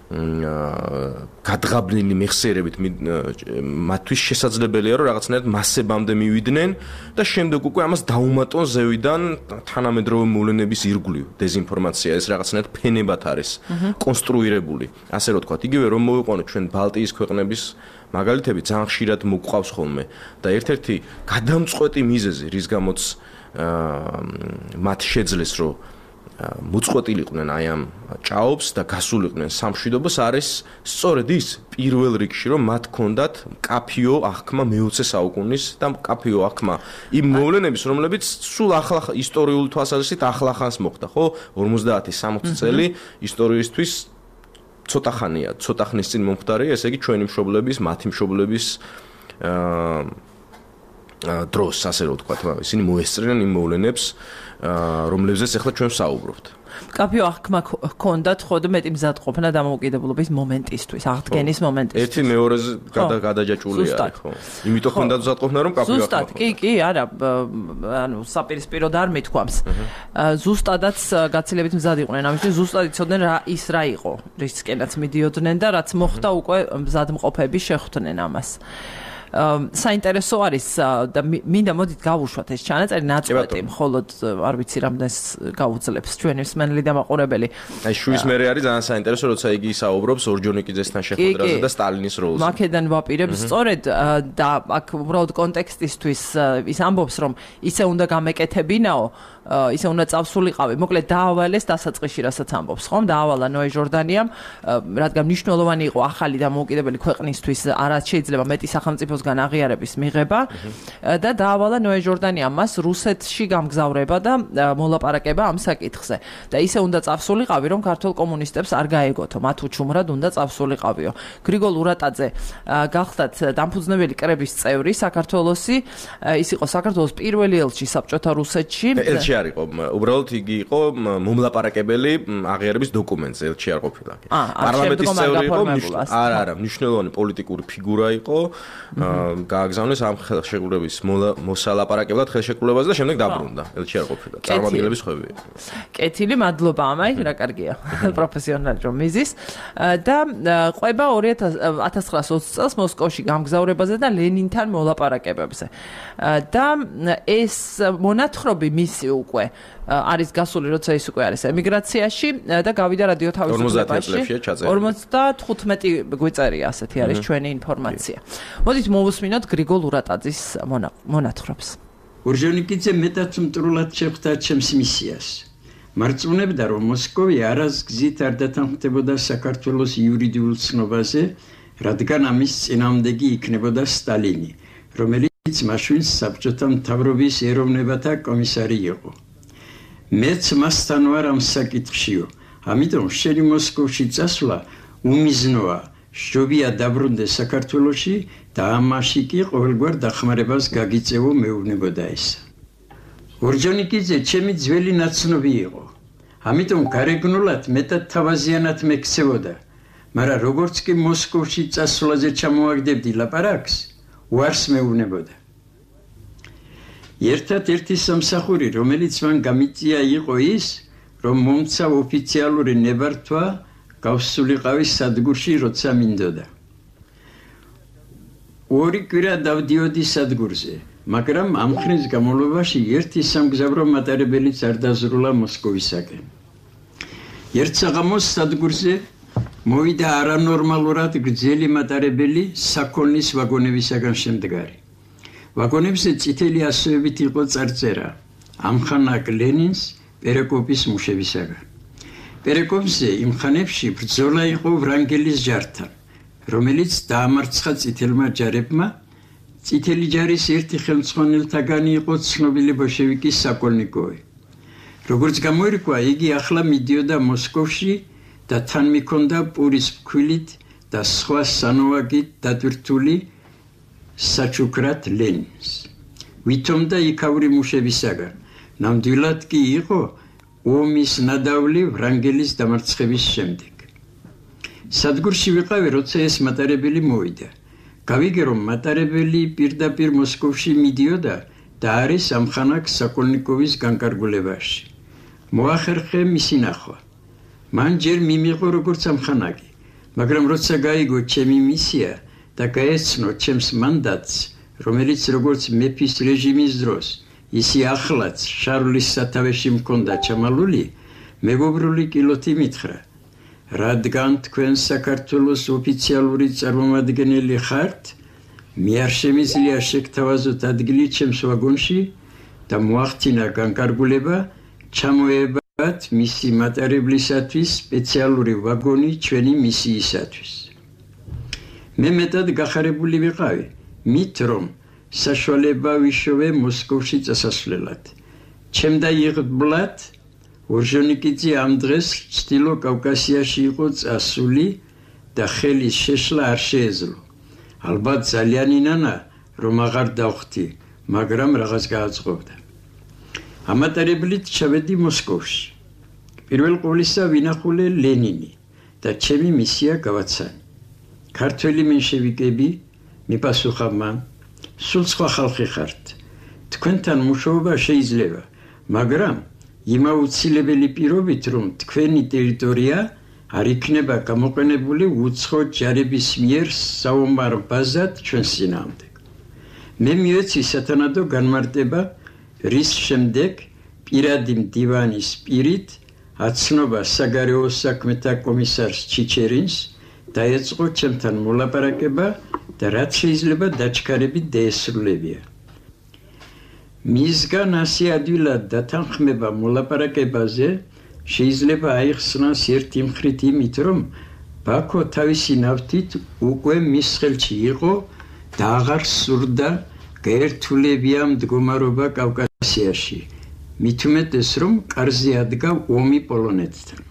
გადღაბნილი მეხსიერებით მათთვის შესაძლებელია რომ რაღაცნაირად მასებამდე მივიდნენ და შემდეგ უკვე ამას დაუმატონ ზევიდან თანამედროვე მოვლენების ირგვლივ დეზინფორმაცია ეს რაღაცნაირად ფენებად არის კონსტრუირებული ასე რომ თქვა იგივე რომ მოვიყვანოთ ჩვენ ბალტიის ქვეყნების მაგალითები ძალიან ხშირად მოგყავს ხოლმე და ერთ-ერთი გადამწყვეტი მიზეზი რის გამოც მათ შეძლეს რომ მოწყვეტილიყვნენ აი ამ ჭაობს და გასულიყვნენ სამშვიდობას არის სწორედ ის პირველ რიგში რომ მათ ჰქონდათ კაფიო აღქმა მეოცე საუკუნის და კაფიო აღქმა იმ მოვლენების რომლებიც სულ ახლა ისტორიული თვალსაზრისით ახლახანს მოხდა ხო ორმოცდაათი სამოცი წელი ისტორიისთვის ცოტა ხანია ცოტა ხნის წინ მომხდარია ესე იგი ჩვენი მშობლების მათი მშობლების დროს ასე რომ ვთქვათ ისინი მოესწრნენ იმ მოვლენებს რომლებზეც ახლა ჩვენ ვსაუბრობთ. კაფიო აღქმა ჰქონდათ ხოდა მეტი მზადყოფნა დამოუკიდებლობის მომენტისთვის, აღდგენის მომენტისთვის. ერთი მეორეზე გადაჯაჭვული არის, ხო? იმიტომ ჰქონდათ მზადყოფნა რომ კაფიო აღქმა. ზუსტად, კი, კი, არა, ანუ საპირისპიროდ არ მithქვამს. ზუსტადაც გაცილებით მზად იყვნენ, ამისთვის ზუსტად იცოდნენ რა ის რა იყო, რისკენაც მიდიოდნენ და რაც მოხდა უკვე მზადმყოფები შეხვდნენ ამას. საინტერესო არის და მინდა მოდით გავუშვათ ეს ჩანაწერი ნაწყვეტი მხოლოდ არ ვიცი რამდენს გაუძლებს ჩვენი მსმენელი და მაყურებელი. აი შუის მერე არის ძალიან საინტერესო როცა იგი საუბრობს ორჯონიკიძესთან შეხვედრაზე და სტალინის როლზე. მაკედან ვაპირებს სწორედ და აქ უბრალოდ კონტექსტისთვის ის ამბობს რომ ისე უნდა გამეკეთებინაო ისე უნდა წავსულიყავი. მოკლედ დაავალეს დასაწყისში რასაც ამბობს, ხომ? დაავალა ნოე ჟორდანიამ, რადგან მნიშვნელოვანი იყო ახალი დამოუკიდებელი ქვეყნისთვის, არაც შეიძლება მეტი სახელმწიფოსგან აღიარების მიღება და დაავალა ნოე ჟორდანიამ მას რუსეთში გამგზავრება და მოლაპარაკება ამ საკითხზე. და ისე უნდა წავსულიყავი, რომ ქართულ კომუნისტებს არ გაეგოთო, მათ უჩუმრად უნდა წავსულიყავიო. გრიგოლ ურატაძე გახდათ დამფუძნებელი კრების წევრი საქართველოსი, ის იყო საქართველოს პირველი ელჩი საბჭოთა რუსეთში. არ იყო, უბრალოდ იგი იყო მომლაპარაკებელი აღიარების დოკუმენტზე, ელჩი არ ყოფილა. პარლამენტის წევრი იყო, არა, არა, მნიშვნელოვანი პოლიტიკური ფიგურა იყო, გააგზავნეს ამ ხელშეკრულების მოსალაპარაკებლად ხელშეკრულებაზე და შემდეგ დაბრუნდა, ელჩი არ ყოფილა. წარმომადგენლების ხვევი. კეთილი, მადლობა ამაი, რა კარგია, პროფესიონალი რომ მიზის და ყვება ორი ათას ცხრაას ოცი წელს მოსკოვში გამგზავრებაზე და ლენინთან მოლაპარაკებებზე. და ეს მონათხრობი მისი უკვე არის გასული, როცა ის უკვე არის ემიგრაციაში და გავიდა რადიო თავისუფლებაში. ორმოცდათხუთმეტი გვიწერია, ასეთი არის ჩვენი ინფორმაცია. მოდით მოვუსმინოთ გრიგოლ ურატაძის მონათხრობს. ორჯონიკიძე მეტად მტრულად შეხვდა ჩემს მისიას. მარწმუნებდა, რომ მოსკოვი არას გზით არ დათანხმდებოდა საქართველოს იურიდიულ ცნობაზე, რადგან ამის წინააღმდეგი იქნებოდა სტალინი, რომელიც მაშინ საბჭოთა მთავრობის ეროვნებათა კომისარი იყო. მეც მასთან ვარ ამ საკითხშიო, ამიტომ შენი მოსკოვში წასვლა უმიზნოა, შობია დაბრუნდე საქართველოში და ამაში კი ყოველგვარ დახმარებას გაგიწევო მეუბნებოდა ესა. ორჯონიკიძე ჩემი ძველი ნაცნობი იყო, ამიტომ გარეგნულად მეტად თავაზიანად მექცევოდა, მაგრამ როგორც კი მოსკოვში წასვლაზე ჩამოაგდებდი ლაპარაკს, უარს მეუბნებოდა. ერთად-ერთი სამსახური, რომელიც მან გამიწია იყო ის, რომ მომცა ოფიციალური ნებართვა გავსულიყავი სადგურში, როცა მინდოდა. ორი კვირა დავდიოდი სადგურზე, მაგრამ ამ ხნის განმავლობაში ერთი სამგზავრო მატარებელიც არ დაზრულა მოსკოვისაკენ. ერთ საღამოს სადგურზე მოვიდა არანორმალურად გრძელი მატარებელი საქონლის ვაგონებისაგან შემდგარი. ვაგონებზე წითელი ასოებით იყო წარწერა ამხანაგ ლენინს პერეკოპის მუშებისაგან. პერეკოპზე იმ ხანებში ბრძოლა იყო ვრანგელის ჯართან, რომელიც დაამარცხა წითელმა ჯარებმა. წითელი ჯარის ერთი ხელმძღვანელთაგანი იყო ცნობილი ბოლშევიკი საკოლნიკოვი. როგორც გამოირკვა, იგი ახლა მიდიოდა მოსკოვში და თან მიქონდა პურის ფქვილით და სხვა სანოვაგით დატვირთული საჩუქრად ლენინს. ვითომდა იქაური მუშებისაგან, ნამდვილად კი იყო ომის ნადავლი ვრანგელის დამარცხების შემდეგ. სადგურში ვიყავი, როცა ეს მატარებელი მოვიდა. გავიგე, რომ მატარებელი პირდაპირ მოსკოვში მიდიოდა და არის ამხანაგ საკოლნიკოვის განკარგულებაში. მოახერხე მისი ნახვა. მან ჯერ მიმიღო როგორც ამხანაგი, მაგრამ როცა გაიგო ჩემი მისია და გაეცნო ჩემს მანდატს, რომელიც როგორც მეფის რეჟიმის დროს, ისი ახლაც შარლის სათავეში მქონდა ჩამალული, მეგობრული კილოთი მითხრა. რადგან თქვენ საქართველოს ოფიციალური წარმომადგენელი ხართ, მე არ შემიძლია შეგთავაზოთ ადგილი ჩემს ვაგონში და მოახდინა განკარგულება ჩამოებათ მისი მატარებლისათვის სპეციალური ვაგონი ჩვენი მისიისათვის. მე მეტად გახარებული ვიყავი, მით რომ საშუალება ვიშოვე მოსკოვში წასასვლელად. ჩემდა იღბლად ორჟონიკიძე ამ დღეს ჩრდილო კავკასიაში იყო წასული და ხელის შეშლა არ შეეძლო. ალბათ ძალიან ინანა, რომ აღარ დავხვდი, მაგრამ რაღაც გააწყობდა. ამატარებლით ჩავედი მოსკოვში. პირველ ყოვლისა ვინახულე ლენინი და ჩემი მისია გავაცანი. ქართველი მენშევიკები, მიპასუხა მან, სულ სხვა ხალხი ხართ. თქვენთან მუშაობა შეიძლება, მაგრამ იმაუცილებელი პირობით, რომ თქვენი ტერიტორია არ იქნება გამოყენებული უცხო ჯარების მიერ საომარ ბაზად ჩვენს წინააღმდეგ. მე მივეცი სათანადო განმარტება, რის შემდეგ პირადი მდივანის პირით აცნობა საგარეო საქმეთა კომისარს ჩიჩერინს დაეწყო ჩემთან მოლაპარაკება და რაც შეიძლება დაჩქარებით დაესრულებია. მისგან ასე ადვილად დათანხმება მოლაპარაკებაზე შეიძლება აიხსნას ერთი მხრით იმით, რომ ბაქო თავისი ნავთით უკვე მის ხელში იყო და აღარ სურდა გაერთულებია მდგომარეობა კავკასიაში, მით უმეტეს რომ კარზე ადგა ომი პოლონეთთან.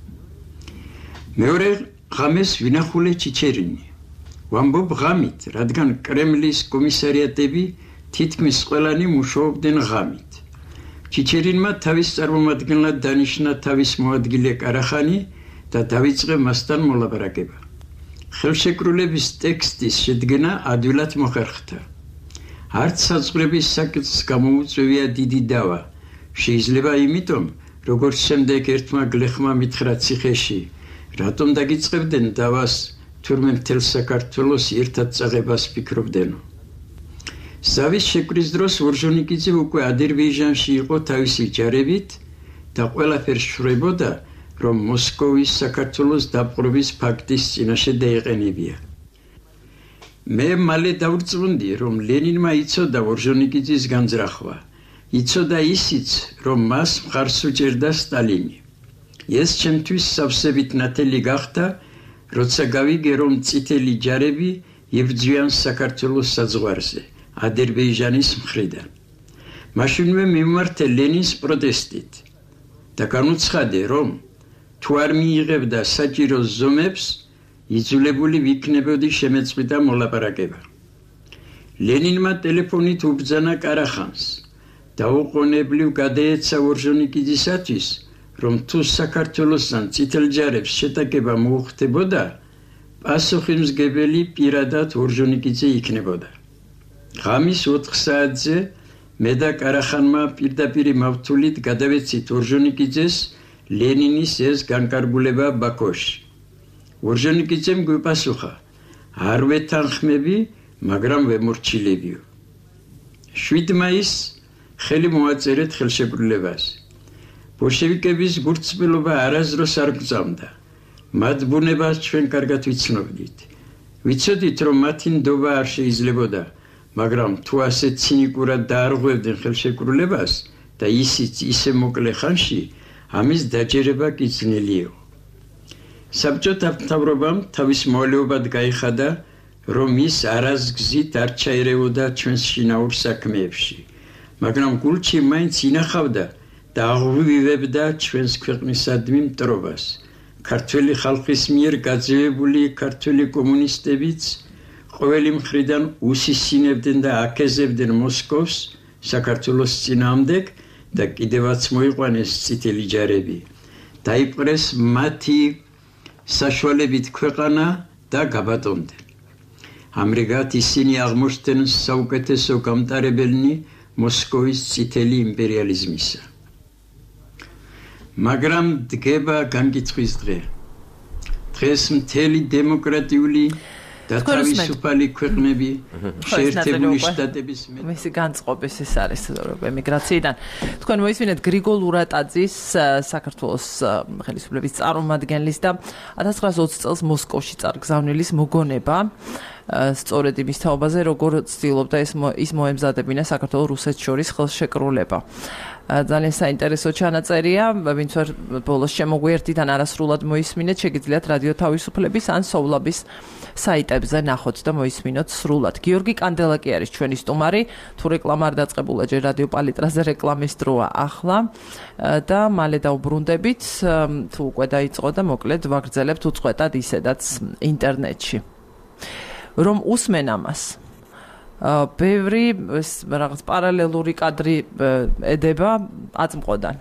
მეორე ღამეს ვინახულე ჩიჩერინი. ვამბობ ღამით, რადგან კრემლის კომისარიატები თითქმის ყველანი მუშაობდნენ ღამით. ჩიჩერინმა თავის წარმომადგენლად დანიშნა თავის მოადგილე კარახანი და დავიწყე მასთან მოლაპარაკება. ხელშეკრულების ტექსტის შედგენა ადვილად მოხერხდა. არც საზღვრების საკითხს გამოუწვევია დიდი დავა. შეიძლება იმიტომ, როგორც შემდეგ ერთმა გლეხმა მითხრა ციხეში, რატომ დაგიწყებდნენ დავას, თურმე მთელ საქართველოს ერთად წაღებას ფიქრობდენო. ზავის შეკვრის დროს ორჟონიკიძე უკვე ադրბეიჟანში იყო თავისი ჯარებით და ყველაფერს შვრებოდა, რომ მოსკოვის საქართველოს დაპყრობის ფაქტის წინაშე დაეყენებია. მე მალე დავრწმუნდი, რომ ლენინმა იცოდა ორჟონიკიძის განზრახვა. იცოდა ისიც, რომ მას მხარს უჭერდა სტალინი. ეს ჩემთვის სავსებით ნათელი გახდა, როცა გავიგე, რომ წითელი ჯარები იბრძვიან საქართველოს საზღვარზე, ադրბეიჟანის მხრიდან. მაშინვე მიმართე ლენინს პროტესტით და განუცხადე, რომ თუ არ მიიღებდა საჭირო ზომებს, იძულებული ვიქნებოდი შემეწყვიტა მოლაპარაკება. ლენინმა ტელეფონით უბრძანა კარახანს და უყონებლივ გადაეცა ორჟონიკიძისათვის, რომ თუ საქართველოსთან წითელ ჯარებს შეტაკება მოუხდებოდა, პასუხისმგებელი პირადად ორჟონიკიძე იქნებოდა. ღამის ოთხ საათზე მე და კარახანმა პირდაპირ მავთულით გადავეცით ორჟონიკიძეს ლენინის ეს განკარგულება ბაქოში. ორჟონიკიძემ გვიპასუხა, არ ვეთანხმები, მაგრამ ვემორჩილებიო. შვიდი მაისს ხელი მოაწერეთ ხელშეკრულებას. ბოლშევიკების გულწრფელობა არასდროს არ გწამდა. მათ ბუნებას ჩვენ კარგად ვიცნობდით. ვიცოდით, რომ მათი ნდობა არ შეიძლებოდა, მაგრამ თუ ასე ცინიკურად დაარღვევდნენ ხელშეკრულებას და ისიც ისე მოკლე ხანში, ამის დაჯერება კი ძნელი იყო. საბჭოთა მთავრობამ თავის მოვალეობად გაიხადა, რომ ის არასგზით არ ჩაერეოდა ჩვენს შინაურ საქმეებში, მაგრამ გულში მაინც ინახავდა და აღვივებდა ჩვენს ქვეყნისადმი მტრობას. ქართველი ხალხის მიერ გაძევებული ქართველი კომუნისტებიც ყოველი მხრიდან უსისინებდნენ და აკეზებდნენ მოსკოვს საქართველოს წინააღმდეგ და კიდევაც მოიყვანეს წითელი ჯარები. დაიპყრეს მათი საშუალებით ქვეყანა და გაბატონდნენ. ამრიგად ისინი აღმოჩნდნენ საუკეთესო გამტარებელნი მოსკოვის წითელი იმპერიალიზმისა. მაგრამ დგება განკითხვის დღე. დღეს მთელი დემოკრატიული და თავისუფალი ქვეყნები შეერთებული შტატების მისი განწყობის ეს არის ემიგრაციიდან. თქვენ მოისმინეთ გრიგოლ ურატაძის საქართველოს ხელისუფლების წარმომადგენლის და ათას ცხრაას ოცი წელს მოსკოვში წარგზავნილის მოგონება. სწორედ იმის თაობაზე, როგორ ცდილობდა ის მოემზადებინა საქართველოს რუსეთს შორის ხელშეკრულება. ძალიან საინტერესო ჩანაწერია, ვინც ვერ ბოლოს შემოგვიერთიდან არასრულად მოისმინეთ, შეგიძლიათ რადიო თავისუფლების ან სოვლაბის საიტებზე ნახოთ და მოისმინოთ სრულად. გიორგი კანდელაკი არის ჩვენი სტუმარი, თუ რეკლამა არ დაწყებულა, ჯერ რადიო პალიტრაზე რეკლამის დროა ახლა და მალე დავბრუნდებით, თუ უკვე დაიწყო და მოკლედ ვაგრძელებთ უწყვეტად ისედაც ინტერნეტში. რომ usmen ამას. ბევრი რაღაც პარალელური კადრი ედება აწმყოდან.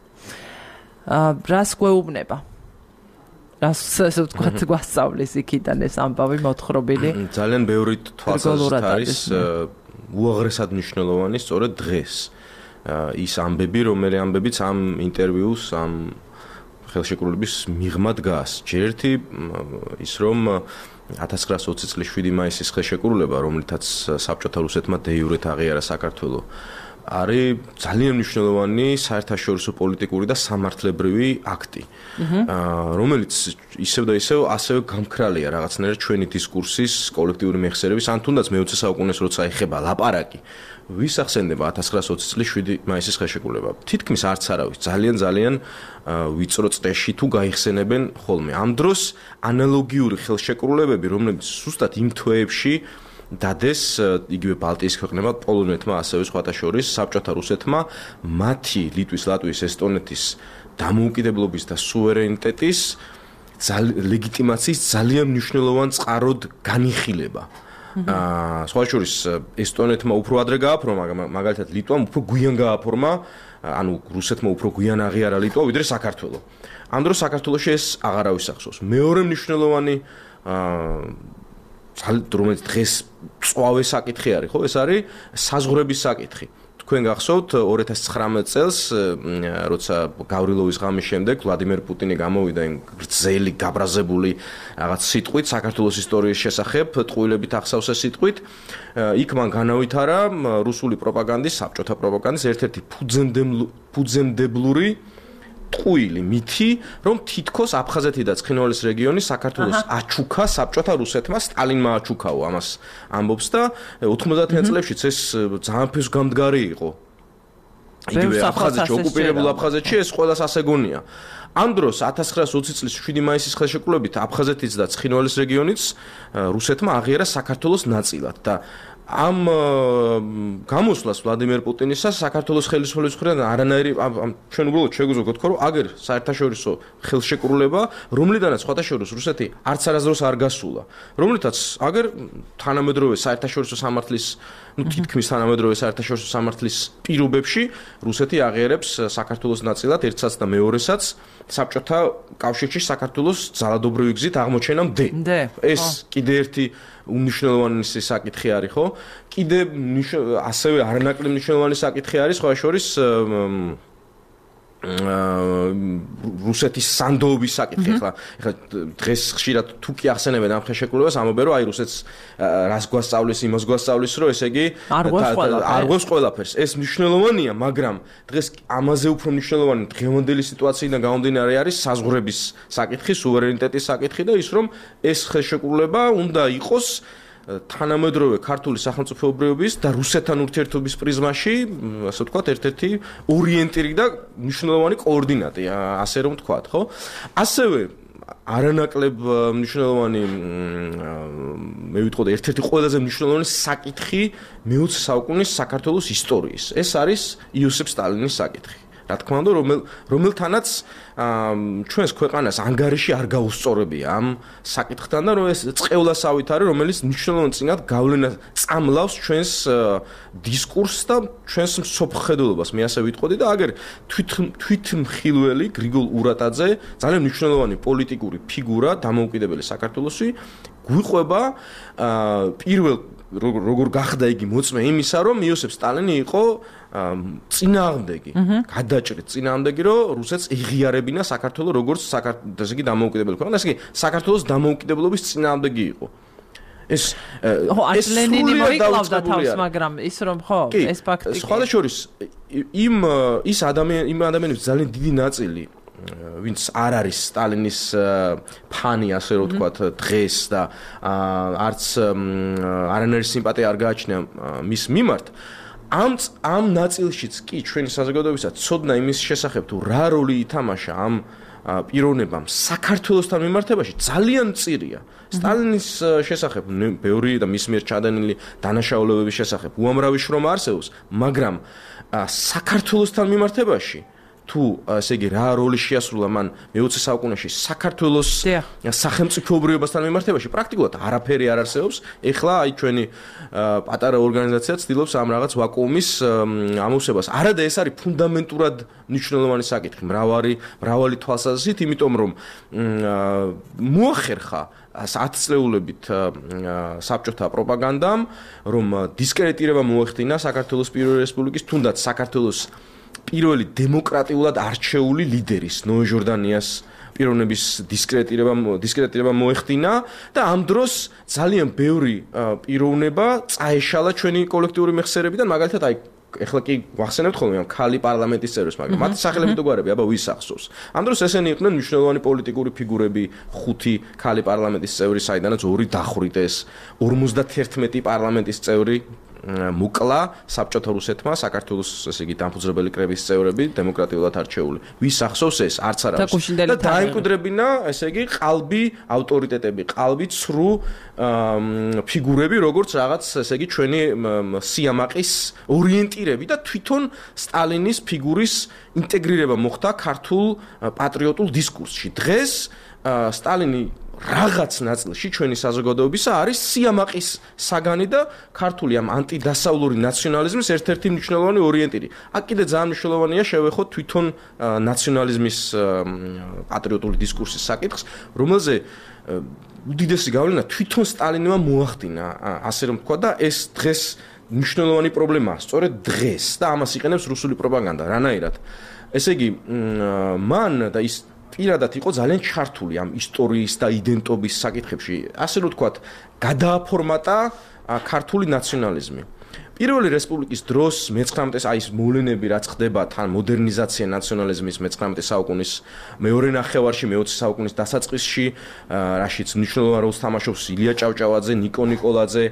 რას გვეუბნება? რას ესე ვთქვათ გვასწავლის იქიდან ეს ამბავი მოთხრობილი? ძალიან ბევრი თვალსაზრისით არის უაღრესად მნიშვნელოვანი სწორედ დღეს. ის ამბები, რომელი ამბებიც ამ ინტერვიუს, ამ ხელშეკრულების მიღმა დგას. ჯერერთი ის რომ ათას ცხრაას ოცი წლის შვიდი მაისის ხელშეკრულება, რომლითაც საბჭოთა რუსეთმა დე იურეთ აღიარა საქართველო, არის ძალიან მნიშვნელოვანი საერთაშორისო პოლიტიკური და სამართლებრივი აქტი, რომელიც ისევ და ისევ ასევე გამქრალია რაღაცნაირად ჩვენი დისკურსის კოლექტიური მეხსიერების, ან თუნდაც მეოცე საუკუნეს როცა ეხება ლაპარაკი, ვის ახსენდება ათას ცხრაას ოცი წლის შვიდი მაისის ხელშეკრულება. თითქმის არც არავის ძალიან ძალიან ვიწრო წრეში თუ გაიხსენებენ ხოლმე. ამ დროს ანალოგიური ხელშეკრულებები, რომლებიც ზუსტად იმ თვეებში დადეს იგივე ბალტიის ქვეყნებმა, პოლონეთმა, ასევე სხვათა შორის საბჭოთა რუსეთმა მათი ლიტვის, ლატვიის, ესტონეთის დამოუკიდებლობის და სუვერენიტეტის ლეგიტიმაციის ძალიან მნიშვნელოვან წყაროდ განიხილება. აა სხვა შორის ესტონეთმა უფრო ადრე გააფორმა, მაგალითად ლიტვამ უფრო გვიან გააფორმა, ანუ რუსეთმა უფრო გვიან აღიარა ლიტვა, ვიდრე საქართველო. ამ დროს საქართველოში ეს აღარავის ახსოვს. მეორე მნიშვნელოვანი აა რომელიც დღეს წვავე საკითხი არის, ხო, ეს არის საზღვრების საკითხი. თქვენ გახსოვთ ორი ათას ცხრამეტ წელს, როცა გავრილოვის ღამის შემდეგ ვლადიმერ პუტინი გამოვიდა იმ გრძელი გაბრაზებული რაღაც სიტყვით საქართველოს ისტორიის შესახებ, ტყუილებით ახსავსე სიტყვით, იქ მან განავითარა რუსული პროპაგანდის, საბჭოთა პროპაგანდის ერთ-ერთი ფუძემდებლური ტყუილი მითი, რომ თითქოს აფხაზეთი და ცხინვალის რეგიონი საქართველოს აჩუქა საბჭოთა რუსეთმა, სტალინმა აჩუქაო ამას ამბობს და ოთხმოცდაათიან წლებშიც ეს ძალიან ფეს გამდგარი იყო. იგივე აფხაზეთში, ოკუპირებულ აფხაზეთში ეს ყველას ასე გონია. ამ დროს ათას ცხრაას ოცი წლის შვიდი მაისის ხელშეკრულებით აფხაზეთის და ცხინვალის რეგიონიც რუსეთმა აღიარა საქართველოს ნაწილად და ამ გამოსვლას ვლადიმერ პუტინისას საქართველოს ხელისუფლების მხრიდან არანაირი ჩვენ უბრალოდ შეგვიძლია გთქვა რომ აგერ საერთაშორისო ხელშეკრულება, რომლიდანაც სხვათა შორის რუსეთი არც არასდროს არ გასულა, რომლითაც აგერ თანამედროვე საერთაშორისო სამართლის, ну თითქმის თანამედროვე საერთაშორისო სამართლის პირობებში რუსეთი აღიარებს საქართველოს ნაწილად ერთსაც და მეორესაც საბჭოთა კავშირში საქართველოს ძალადობრივი გზით აღმოჩენამდე. ეს კიდე ერთი უმნიშვნელოვანი საკითხი არის, ხო? კიდე ასევე არანაკლებ მნიშვნელოვანი საკითხი არის, სხვა შორის რუსეთის სანდოობის საკითხი ახლა ახლა დღეს ხშირად თუ კი ახსენებენ ამ ხელშეკრულებას ამობენ რომ აი რუსეთს რას გვასწავლის იმას გვასწავლის რომ ესე იგი არ გვაქვს ყველაფერს ეს მნიშვნელოვანია მაგრამ დღეს ამაზე უფრო მნიშვნელოვანი დღევანდელი სიტუაციიდან გამომდინარე არის საზღვრების საკითხი სუვერენიტეტის საკითხი და ის რომ ეს ხელშეკრულება უნდა იყოს თანამედროვე ქართული სახელმწიფოებრიობის და რუსეთთან ურთიერთობის პრიზმაში, ასე ვთქვათ, ერთ-ერთი ორიენტირი და მნიშვნელოვანი კოორდინატი, ასე რომ ვთქვათ, ხო? ასევე არანაკლებ მნიშვნელოვანი მე ვიტყოდი ერთ-ერთი ყველაზე მნიშვნელოვანი საკითხი მეოცე საუკუნის საქართველოს ისტორიის. ეს არის იოსებ სტალინის საკითხი. რა თქმა უნდა, რომელ რომელთანაც ჩვენს ქვეყანას ანგარიში არ გაუსწორებია ამ საკითხთან და რომ ეს წყევლასავით არის, რომელიც მნიშვნელოვან წინათ გავლენა წამლავს ჩვენს დისკურსს და ჩვენს მსოფლმხედველობას, მე ასე ვიტყოდი და აგერ თვით თვითმხილველი გრიგოლ ურატაძე, ძალიან მნიშვნელოვანი პოლიტიკური ფიგურა, დამოუკიდებელი საქართველოსი, გვიყვება პირველ როგორ გახდა იგი მოწმე იმისა, რომ იოსებ სტალინი იყო წინააღმდეგი, გადაჭრით წინააღმდეგი, რომ რუსეთს ეღიარებინა საქართველოს როგორც ესე იგი დამოუკიდებელი ქვეყანა, ესე იგი საქართველოს დამოუკიდებლობის წინააღმდეგი იყო. ეს ეს ლენინი მოიკლავდა თავს, მაგრამ ის რომ ხო, ეს ფაქტი. სხვა შორის იმ ის ადამიან იმ ადამიანების ძალიან დიდი ნაწილი ვინც არ არის სტალინის ფანი, ასე რომ ვთქვათ, დღეს და არც არანაირი სიმპათია არ გააჩნია მის მიმართ, ამ ამ ნაწილშიც კი ჩვენი საზოგადოებისა ცოდნა იმის შესახებ თუ რა როლი ითამაშა ამ პიროვნებამ საქართველოსთან მიმართებაში ძალიან მწირია. სტალინის შესახებ ბევრი და მის მიერ ჩადენილი დანაშაულებების შესახებ უამრავი შრომა არსებობს, მაგრამ საქართველოსთან მიმართებაში თუ ესე იგი რა როლი შეასრულა მან მეოცე საუკუნეში საქართველოს სახელმწიფოებრიობასთან მიმართებაში პრაქტიკულად არაფერი არ არსებობს. ეხლა აი ჩვენი პატარა ორგანიზაცია ცდილობს ამ რაღაც ვაკუუმის ამოვსებას. არადა ეს არის ფუნდამენტურად მნიშვნელოვანი საკითხი, მრავალი მრავალი თვალსაზრისით, იმიტომ რომ მოახერხა ათწლეულებით საბჭოთა პროპაგანდამ, რომ დისკრედიტირება მოეხდინა საქართველოს პირველი რესპუბლიკის, თუნდაც საქართველოს პირველი დემოკრატიულად არჩეული ლიდერის ნოე ჟორდანიას პიროვნების დისკრედიტირება დისკრედიტირება მოეხდინა და ამ დროს ძალიან ბევრი პიროვნება წაეშალა ჩვენი კოლექტიური მეხსიერებიდან, მაგალითად აი ეხლა კი ვახსენებთ ხოლმე ამ ქალი პარლამენტის წევრებს, მაგრამ მათი სახელები თუ გვარები აბა ვის ახსოვს. ამ დროს ესენი იყვნენ მნიშვნელოვანი პოლიტიკური ფიგურები, ხუთი ქალი პარლამენტის წევრი, საიდანაც ორი დახვრიტეს, ორმოცდაათი პარლამენტის წევრი მოკლა საბჭოთა რუსეთმა, საქართველოს ესე იგი დამფუძნებელი კრების წევრები, დემოკრატიულად არჩეული. ვის ახსოვს ეს? არც არავის. და დაიმკვიდრებინა, ესე იგი, ყალბი ავტორიტეტები, ყალბი ცრუ ფიგურები, როგორც რაღაც, ესე იგი, ჩვენი სიამაყის ორიენტირები და თვითონ სტალინის ფიგურის ინტეგრირება მოხდა ქართულ პატრიოტულ დისკურსში. დღეს სტალინი რაღაც ნაწილში ჩვენი საზოგადოებისა არის სიამაყის საგანი და ქართული ამ ანტიდასავლური ნაციონალიზმის ერთ-ერთი მნიშვნელოვანი ორიენტირი. აქ კიდე ძალიან მნიშვნელოვანია შევეხოთ თვითონ ნაციონალიზმის პატრიოტული დისკურსის საკითხს, რომელზე უდიდესი გავლენა თვითონ სტალინმა მოახდინა, ასე რომ ვთქვა და ეს დღეს მნიშვნელოვანი პრობლემაა, სწორედ დღეს და ამას იყენებს რუსული პროპაგანდა, რანაირად. ესე იგი, მან და ის პირადად იყო ძალიან ჩართული ამ ისტორიის და იდენტობის საკითხებში. ასე რომ ვთქვათ, გადააფორმატა ქართული ნაციონალიზმი. პირველი რესპუბლიკის დროს მეცხრამეტე აი ეს მოვლენები რაც ხდება თან მოდერნიზაცია ნაციონალიზმის მეცხრამეტე საუკუნის მეორე ნახევარში, მეოცე საუკუნის დასაწყისში, რაშიც მნიშვნელოვან როლს თამაშობს ილია ჭავჭავაძე, ნიკო ნიკოლაძე,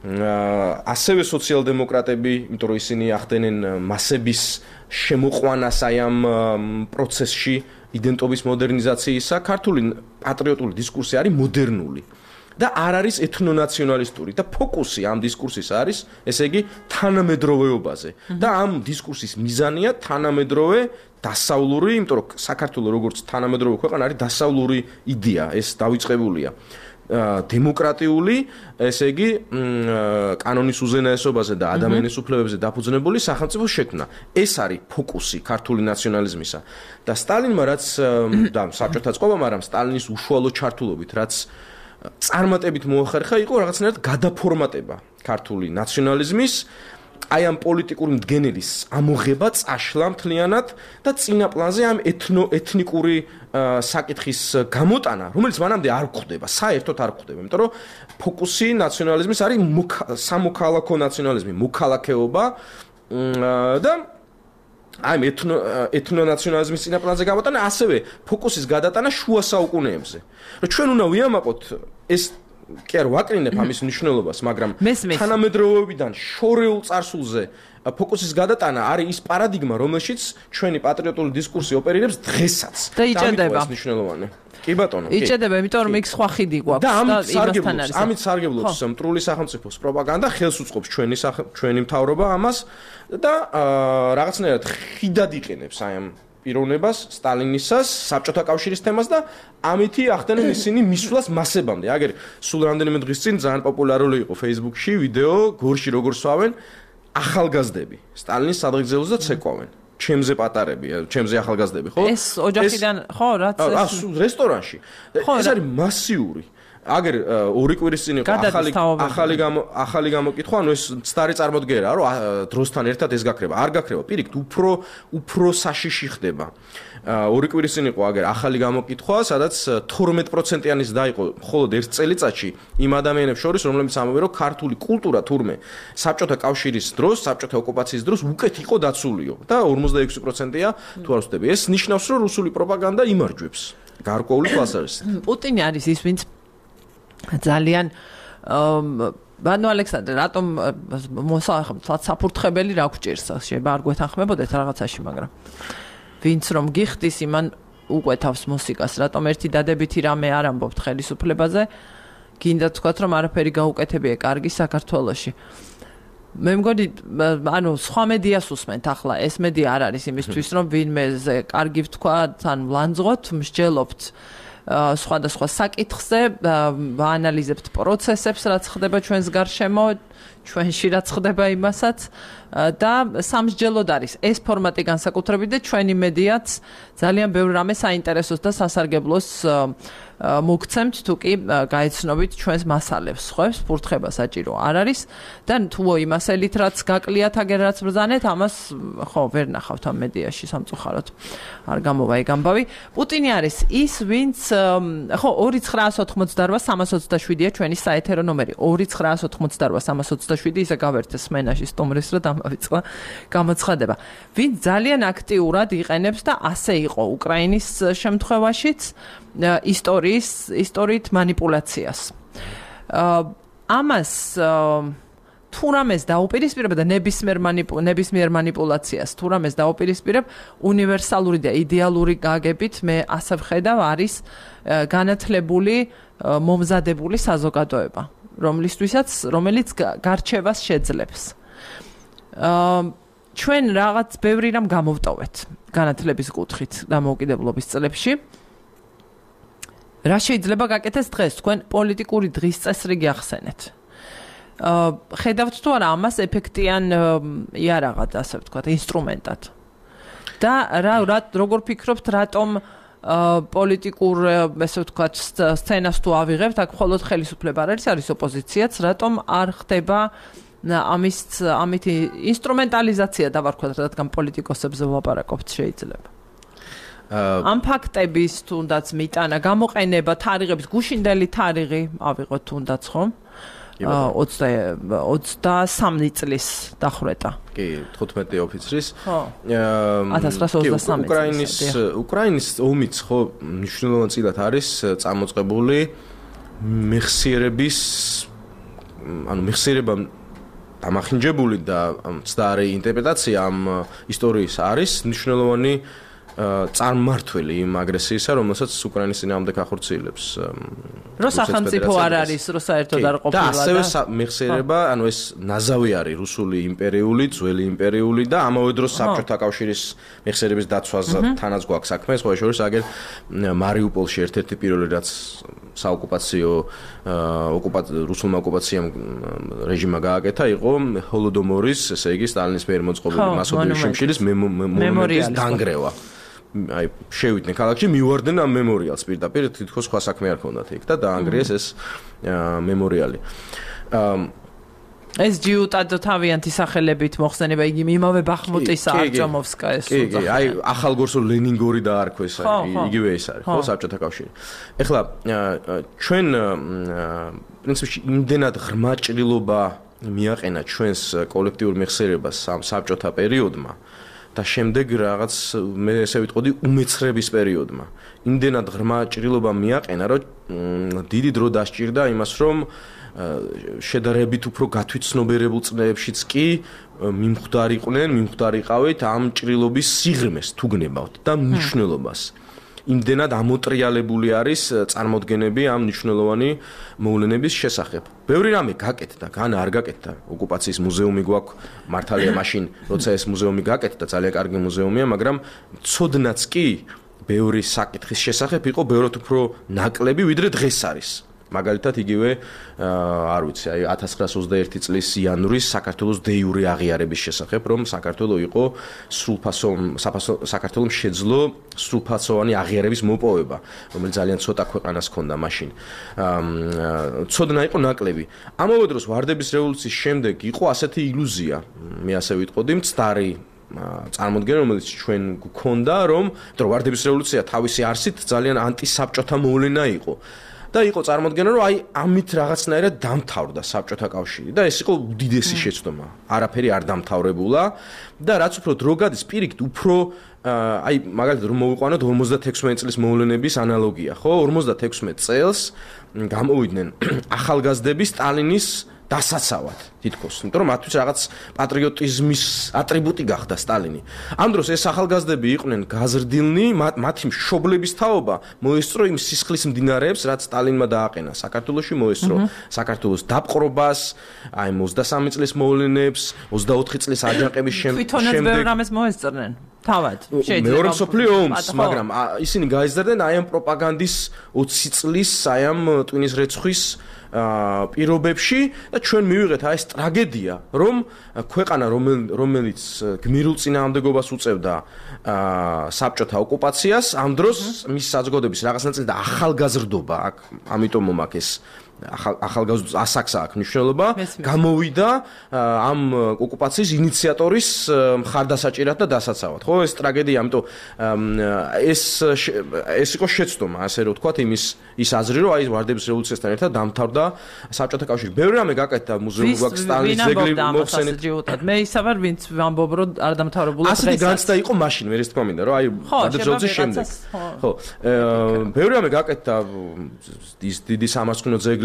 ასევე სოციალ-დემოკრატები, იმიტომ რომ ისინი ახდენენ მასების შემოყვანას აი ამ პროცესში იდენტობის მოდერნიზაციისა, ქართული პატრიოტული დისკურსი არის მოდერნული და არ არის ეთნონაციონალისტური და ფოკუსი ამ დისკურსის არის, ესე იგი, თანამედროვეობაზე. და ამ დისკურსის მიზანია თანამედროვე დასავლური, იმიტომ რომ საქართველოს როგორც თანამედროვე ქვეყანა არის დასავლური იდეა, ეს დავიწყებულია. დემოკრატიული, ესე იგი, კანონის უზენაესობაზე და ადამიანის უფლებებზე დაფუძნებული სახელმწიფო შექმნა. ეს არის ფოკუსი ქართული ნაციონალიზმისა. და სტალინმა რაც და საბჭოთა წყობა, მაგრამ სტალინის უშუალო ჩართულობით, რაც წარმატებით მოახერხა, იყო რაღაცნაირად გადაფორმატება ქართული ნაციონალიზმის აი ამ პოლიტიკური მდგენელის ამოღება წაშლა მთლიანად და წინა პლანზე ამ ეთნო ეთნიკური საკითხის გამოტანა, რომელიც მანამდე არ გვხდება, საერთოდ არ გვხდება, იმიტომ რომ ფოკუსი ნაციონალიზმის არის სამოქალაქო ნაციონალიზმი, მოქალაქეობა და აი ეთნო ეთნონაციონალიზმის წინა პლანზე გამოტანა, ასევე ფოკუსის გადატანა შუა საუკუნეებზე. რომ ჩვენ უნდა ვიამაყოთ ეს კი არ ვაკრინებ ამის მნიშვნელობას, მაგრამ თანამედროვეობიდან შორეულ წარსულზე ფოკუსის გადატანა არის ის პარადიგმა, რომელშიც ჩვენი პატრიოტული დისკურსი ოპერირებს დღესაც. და იჭედება. ეს მნიშვნელოვანი. კი ბატონო, კი. იჭედება, იმიტომ რომ იქ სხვა ხიდი გვაქვს და იმასთან არის. ამით სარგებლობს მტრული სახელმწიფოს პროპაგანდა, ხელს უწყობს ჩვენი ჩვენი მთავრობა ამას და რაღაცნაირად ხიდად იყენებს აი ამ პიროვნებას, სტალინისას, საბჭოთა კავშირის თემას და ამითი ახდენენ ისინი მისვლას მასებამდე. აგერ სულ რამდენიმე დღის წინ ძალიან პოპულარული იყო Facebook-ში ვიდეო, გორში როგორ სვავენ ახალგაზრდები. სტალინის სადღეგრძელოს და ცეკვავენ. ჩემზე პატარები, ჩემზე ახალგაზრდები, ხო? ეს ოჯახიდან, ხო, რაც ეს რესტორანში. ეს არის მასიური. აგერ ორი კვირის წინ იყო ახალი ახალი ახალი გამოკითხვა, ანუ ეს ცდარი წარმოდგენაა, რომ დროსთან ერთად ეს გაქრება. არ გაქრება, პირიქით, უფრო უფრო საშიში ხდება. ორი კვირის წინ იყო აგერ ახალი გამოკითხვა, სადაც თორმეტ პროცენტიანიც დაიყო მხოლოდ ერთ წელიწადში იმ ადამიანებს შორის, რომლებიც ამბობენ, რომ ქართული კულტურა თურმე საბჭოთა კავშირის დროს, საბჭოთა ოკუპაციის დროს უკეთ იყო დაცულიო და ორმოცდაექვსი პროცენტია თუ არ ვცდები. ეს ნიშნავს, რომ რუსული პროპაგანდა იმარჯვებს. გარკვეული თვალსაზრისით. პუტინი არის ის, ვინც ძალიან ბანო ალექსანდრე, რატომ მოსახმად საფურთხებელი რა გვჭირს? შეიძლება არ გვეთანხმებოდეთ რაღაცაში, მაგრამ ვინც რომ გიხდის, იმან უკვეთავს მუსიკას. რატომ ერთი დადებითი რამე არ ამბობთ ხელისუფლებაზე? გინდა თქვათ, რომ არაფერი გაუკეთებია კარგი საქართველოში. მე მგონი, ანუ სხვა მედიას უსმენთ ახლა. ეს მედია არ არის იმისთვის, რომ ვინმეზე კარგი ვთქვათ, ან ვლანძღოთ, მსჯელობთ სხვადასხვა საკითხზე, ვაანალიზებთ პროცესებს, რაც ხდება ჩვენს გარშემო, ჩვენში რაც ხდება იმასაც და სამსჯელოდ არის ეს ფორმატი განსაკუთრებით და ჩვენი მედიაც ძალიან ბევრ რამე საინტერესოს და სასარგებლოს მოგცემთ, თუ კი გაეცნობით ჩვენს მასალებს. ხვევს ფურთხება საჭირო არ არის და თუ იმასელით რაც გაკლიათ აგერ რაც ბრძანეთ, ამას ხო ვერ ნახავთ ამ მედიაში სამწუხაროდ. არ გამოვა ეგ ამბავი. პუტინი არის ის, ვინც ხო ორი ცხრაას ოთხმოცდარვა სამას ოცდაშვიდია ჩვენი საეთერო ნომერი. ორი ცხრაას ოთხმოცდარვა სამას ოცდაშვიდი ისე გავერთეს სმენაში სტუმრის რა დამავიწყდა გამოცხადება. ვინც ძალიან აქტიურად იყენებს და ასე იყო უკრაინის შემთხვევაშიც ისტორიის ისტორიით манипуляციას. ამას თუ რამეს დაუპირისპირებ და ნებისმიერ ნებისმიერ манипуляციას თუ რამეს დაუპირისპირებ უნივერსალური და იდეალური გაგებით მე ასე ვხედავ არის განათლებული მომზადებული საზოგადოება, რომლისთვისაც რომელიც გარჩევას შეძლებს. ჩვენ რაღაც ბევრი რამ გამოვტოვეთ განათლების კუთხით დამოუკიდებლობის წლებში. რა შეიძლება გაკეთდეს დღეს? თქვენ პოლიტიკური დღის წესრიგი ახსენეთ. ხედავთ თუ არა ამას ეფექტიან იარაღად, ასე ვთქვათ, ინსტრუმენტად. და რა როგორ ფიქრობთ, რატომ პოლიტიკურ, ასე ვთქვათ, სცენას თუ ავიღებთ, აქ მხოლოდ ხელისუფლება არ არის, არის ოპოზიციაც, რატომ არ ხდება ამის ამითი ინსტრუმენტალიზაცია დავარქვათ, რადგან პოლიტიკოსებზე ვლაპარაკობთ შეიძლება. ამ ფაქტების თუნდაც მიტანა, გამოყენება, თარიღების, გუშინდელი თარიღი ავიღოთ თუნდაც, ხო? ოცდასამი წლის დახვრეტა. კი, თხუთმეტი ოფიცრის. ხო. ათას ცხრაას ოცდასამი წლის. უკრაინის უკრაინის ომიც ხო მნიშვნელოვანად არის წამოწყებული მეხსიერების ანუ მეხსიერება დამახინჯებული და მცდარი ინტერპრეტაცია ამ ისტორიის არის მნიშვნელოვანი წარმმართველი იმ აგრესიისა, რომელსაც უკრაინის წინააღმდეგ ახორციელებს. რო სახელმწიფო არ არის, რო საერთოდ არ ყოფილა და ასევე მეხსიერება, ანუ ეს ნაზავი არის რუსული იმპერიული, ძველი იმპერიული და ამავე დროს საბჭოთა კავშირის მეხსიერების დაცვასთანაც გვაქვს საქმე, სხვა შორის აგერ მარიუპოლში ერთ-ერთი პირველი რაც საოკუპაციო რუსულმა ოკუპაციამ რეჟიმმა გააკეთა, იყო ჰოლოდომორის, ესე იგი სტალინის მიერ მოწყობილი მასობრივი შიმშილის მემორიალის დანგრევა. აი შევიდნენ ქალაქში, მივარდნენ ამ მემორიალს პირდაპირ, თითქოს სხვა საქმე არ ქონდათ იქ და დაანგრიეს ეს მემორიალი. ეს ჯიუტადო თავიანთი სახელებით მოხსენება იგი იმავე ბახმუტის არჯამოვსკაიას კი კი აი ახალგორსო ლენინგორი დაარქვეს იგივე ეს არის ხო საბჭოთა კავშირი ეხლა ჩვენ პრინციპში იმდენად ღრმა ჭრილობა მიაყენა ჩვენს კოლექტიურ მეხსიერებას ამ საბჭოთა პერიოდმა და შემდეგ რაღაც მე ესე ვიტყოდი უმეცხრების პერიოდმა იმდენად ღრმა ჭრილობა მიაყენა რომ დიდი დრო დასჭირდა იმას რომ შედარებით უფრო გათვითცნობიერებულ წნეებშიც კი მიმხვდარიყვნენ, მიმხვდარიყავით ამ ჭრილობის სიღრმეს თუ გნებავთ და მნიშვნელობას. იმდენად ამოტრიალებული არის წარმოდგენები ამ მნიშვნელოვანი მოვლენების შესახებ. ბევრი რამე გაკეთდა, განა არ გაკეთდა. ოკუპაციის მუზეუმი გვაქვს, მართალია მაშინ, როცა ეს მუზეუმი გაკეთდა, ძალიან კარგი მუზეუმია, მაგრამ ცოდნაც კი ბევრი საკითხის შესახებ იყო ბევრად უფრო ნაკლები, ვიდრე დღეს არის. მაგალითად იგივე არ ვიცი აი ათას ცხრაას ოცდაერთი წლის იანვრის საქართველოს დე-იურე აღიარების შესახებ რომ საქართველო იყო სრულფასო საქართველოს შეძლო სრულფასოვანი აღიარების მოპოვება რომელიც ძალიან ცოტა ქვეყანას ჰქონდა მაშინ ცოდნა იყო ნაკლები ამავე დროს ვარდების რევოლუციის შემდეგ იყო ასეთი ილუზია მე ასე ვიტყოდი მცდარი წარმოდგენა რომელიც ჩვენ გვქონდა რომ ვარდების რევოლუცია თავისი არსით ძალიან ანტისაბჭოთა მოვლენა იყო და იყო წარმოდგენა რომ აი ამით რაღაცნაირად დამთავრდა საბჭოთა კავშირი და ეს იყო უდიდესი შეცდომა. არაფერი არ დამთავრებულა და რაც უფრო დრო გადის პირიქით უფრო აი მაგალითად რომ მოვიყვანოთ ორმოცდათექვსმეტი წლის მოვლენების ანალოგია, ხო? ორმოცდათექვსმეტ წელს გამოვიდნენ ახალგაზრდები სტალინის დასაცავად თითქოს, იმიტომ რომ მათთვის რაღაც პატრიოტიზმის ატრიბუტი გახდა სტალინი. ამ დროს ეს ახალგაზრდები იყვნენ გაზრდილნი, მათი მშობლების თაობა მოესწრო იმ სისხლის მდინარეებს, რაც სტალინმა დააყენა საქართველოში, მოესწრო საქართველოს დაპყრობას, აი ოცდასამი წლის მოვლენებს, ოცდაოთხი წლის აჯანყების შემდეგ. თვითონაც ბევრ რამეს მოესწრნენ. თავად. მეორე მსოფლიო ომს, მაგრამ ისინი გაიზარდნენ აი ამ პროპაგანდის ოცი წლის აი ამ ტვინის რეცხვის პირობებში და ჩვენ მივიღეთ აი ეს ტრაგედია, რომ ქვეყანა რომელიც გმირულ წინააღმდეგობას უწევდა საბჭოთა ოკუპაციას, ამ დროს მის საზოგადოების რაღაც ნაწილი და ახალგაზრდობა აქ, ამიტომ აქ ეს ახალგაზრდობის ასაკს აქვს მნიშვნელობა, გამოვიდა ამ ოკუპაციის ინიციატორის მხარდასაჭირად და დასაცავად. ხო, ეს ტრაგედია, ამიტომ ეს ეს იყო შეცდომა, ასე რომ ვთქვათ, იმის ის აზრი, რომ აი ვარდების რევოლუციასთან ერთად დამთავრდა საბჭოთა კავშირი. ბევრი რამე გაკეთდა მუზეუმი გვაქვს სტალინის ძეგლი მოხსენით. მე ისა ვარ, ვინც ვამბობ, რომ არ დამთავრებულა დღესაც. ასეთი განცდა იყო მაშინ, მე ეს თქვა მინდა, რომ აი ვარდების რევოლუციის შემდეგ. ხო, ბევრი რამე გაკეთდა ის დიდი სამარცხვინო ძეგლი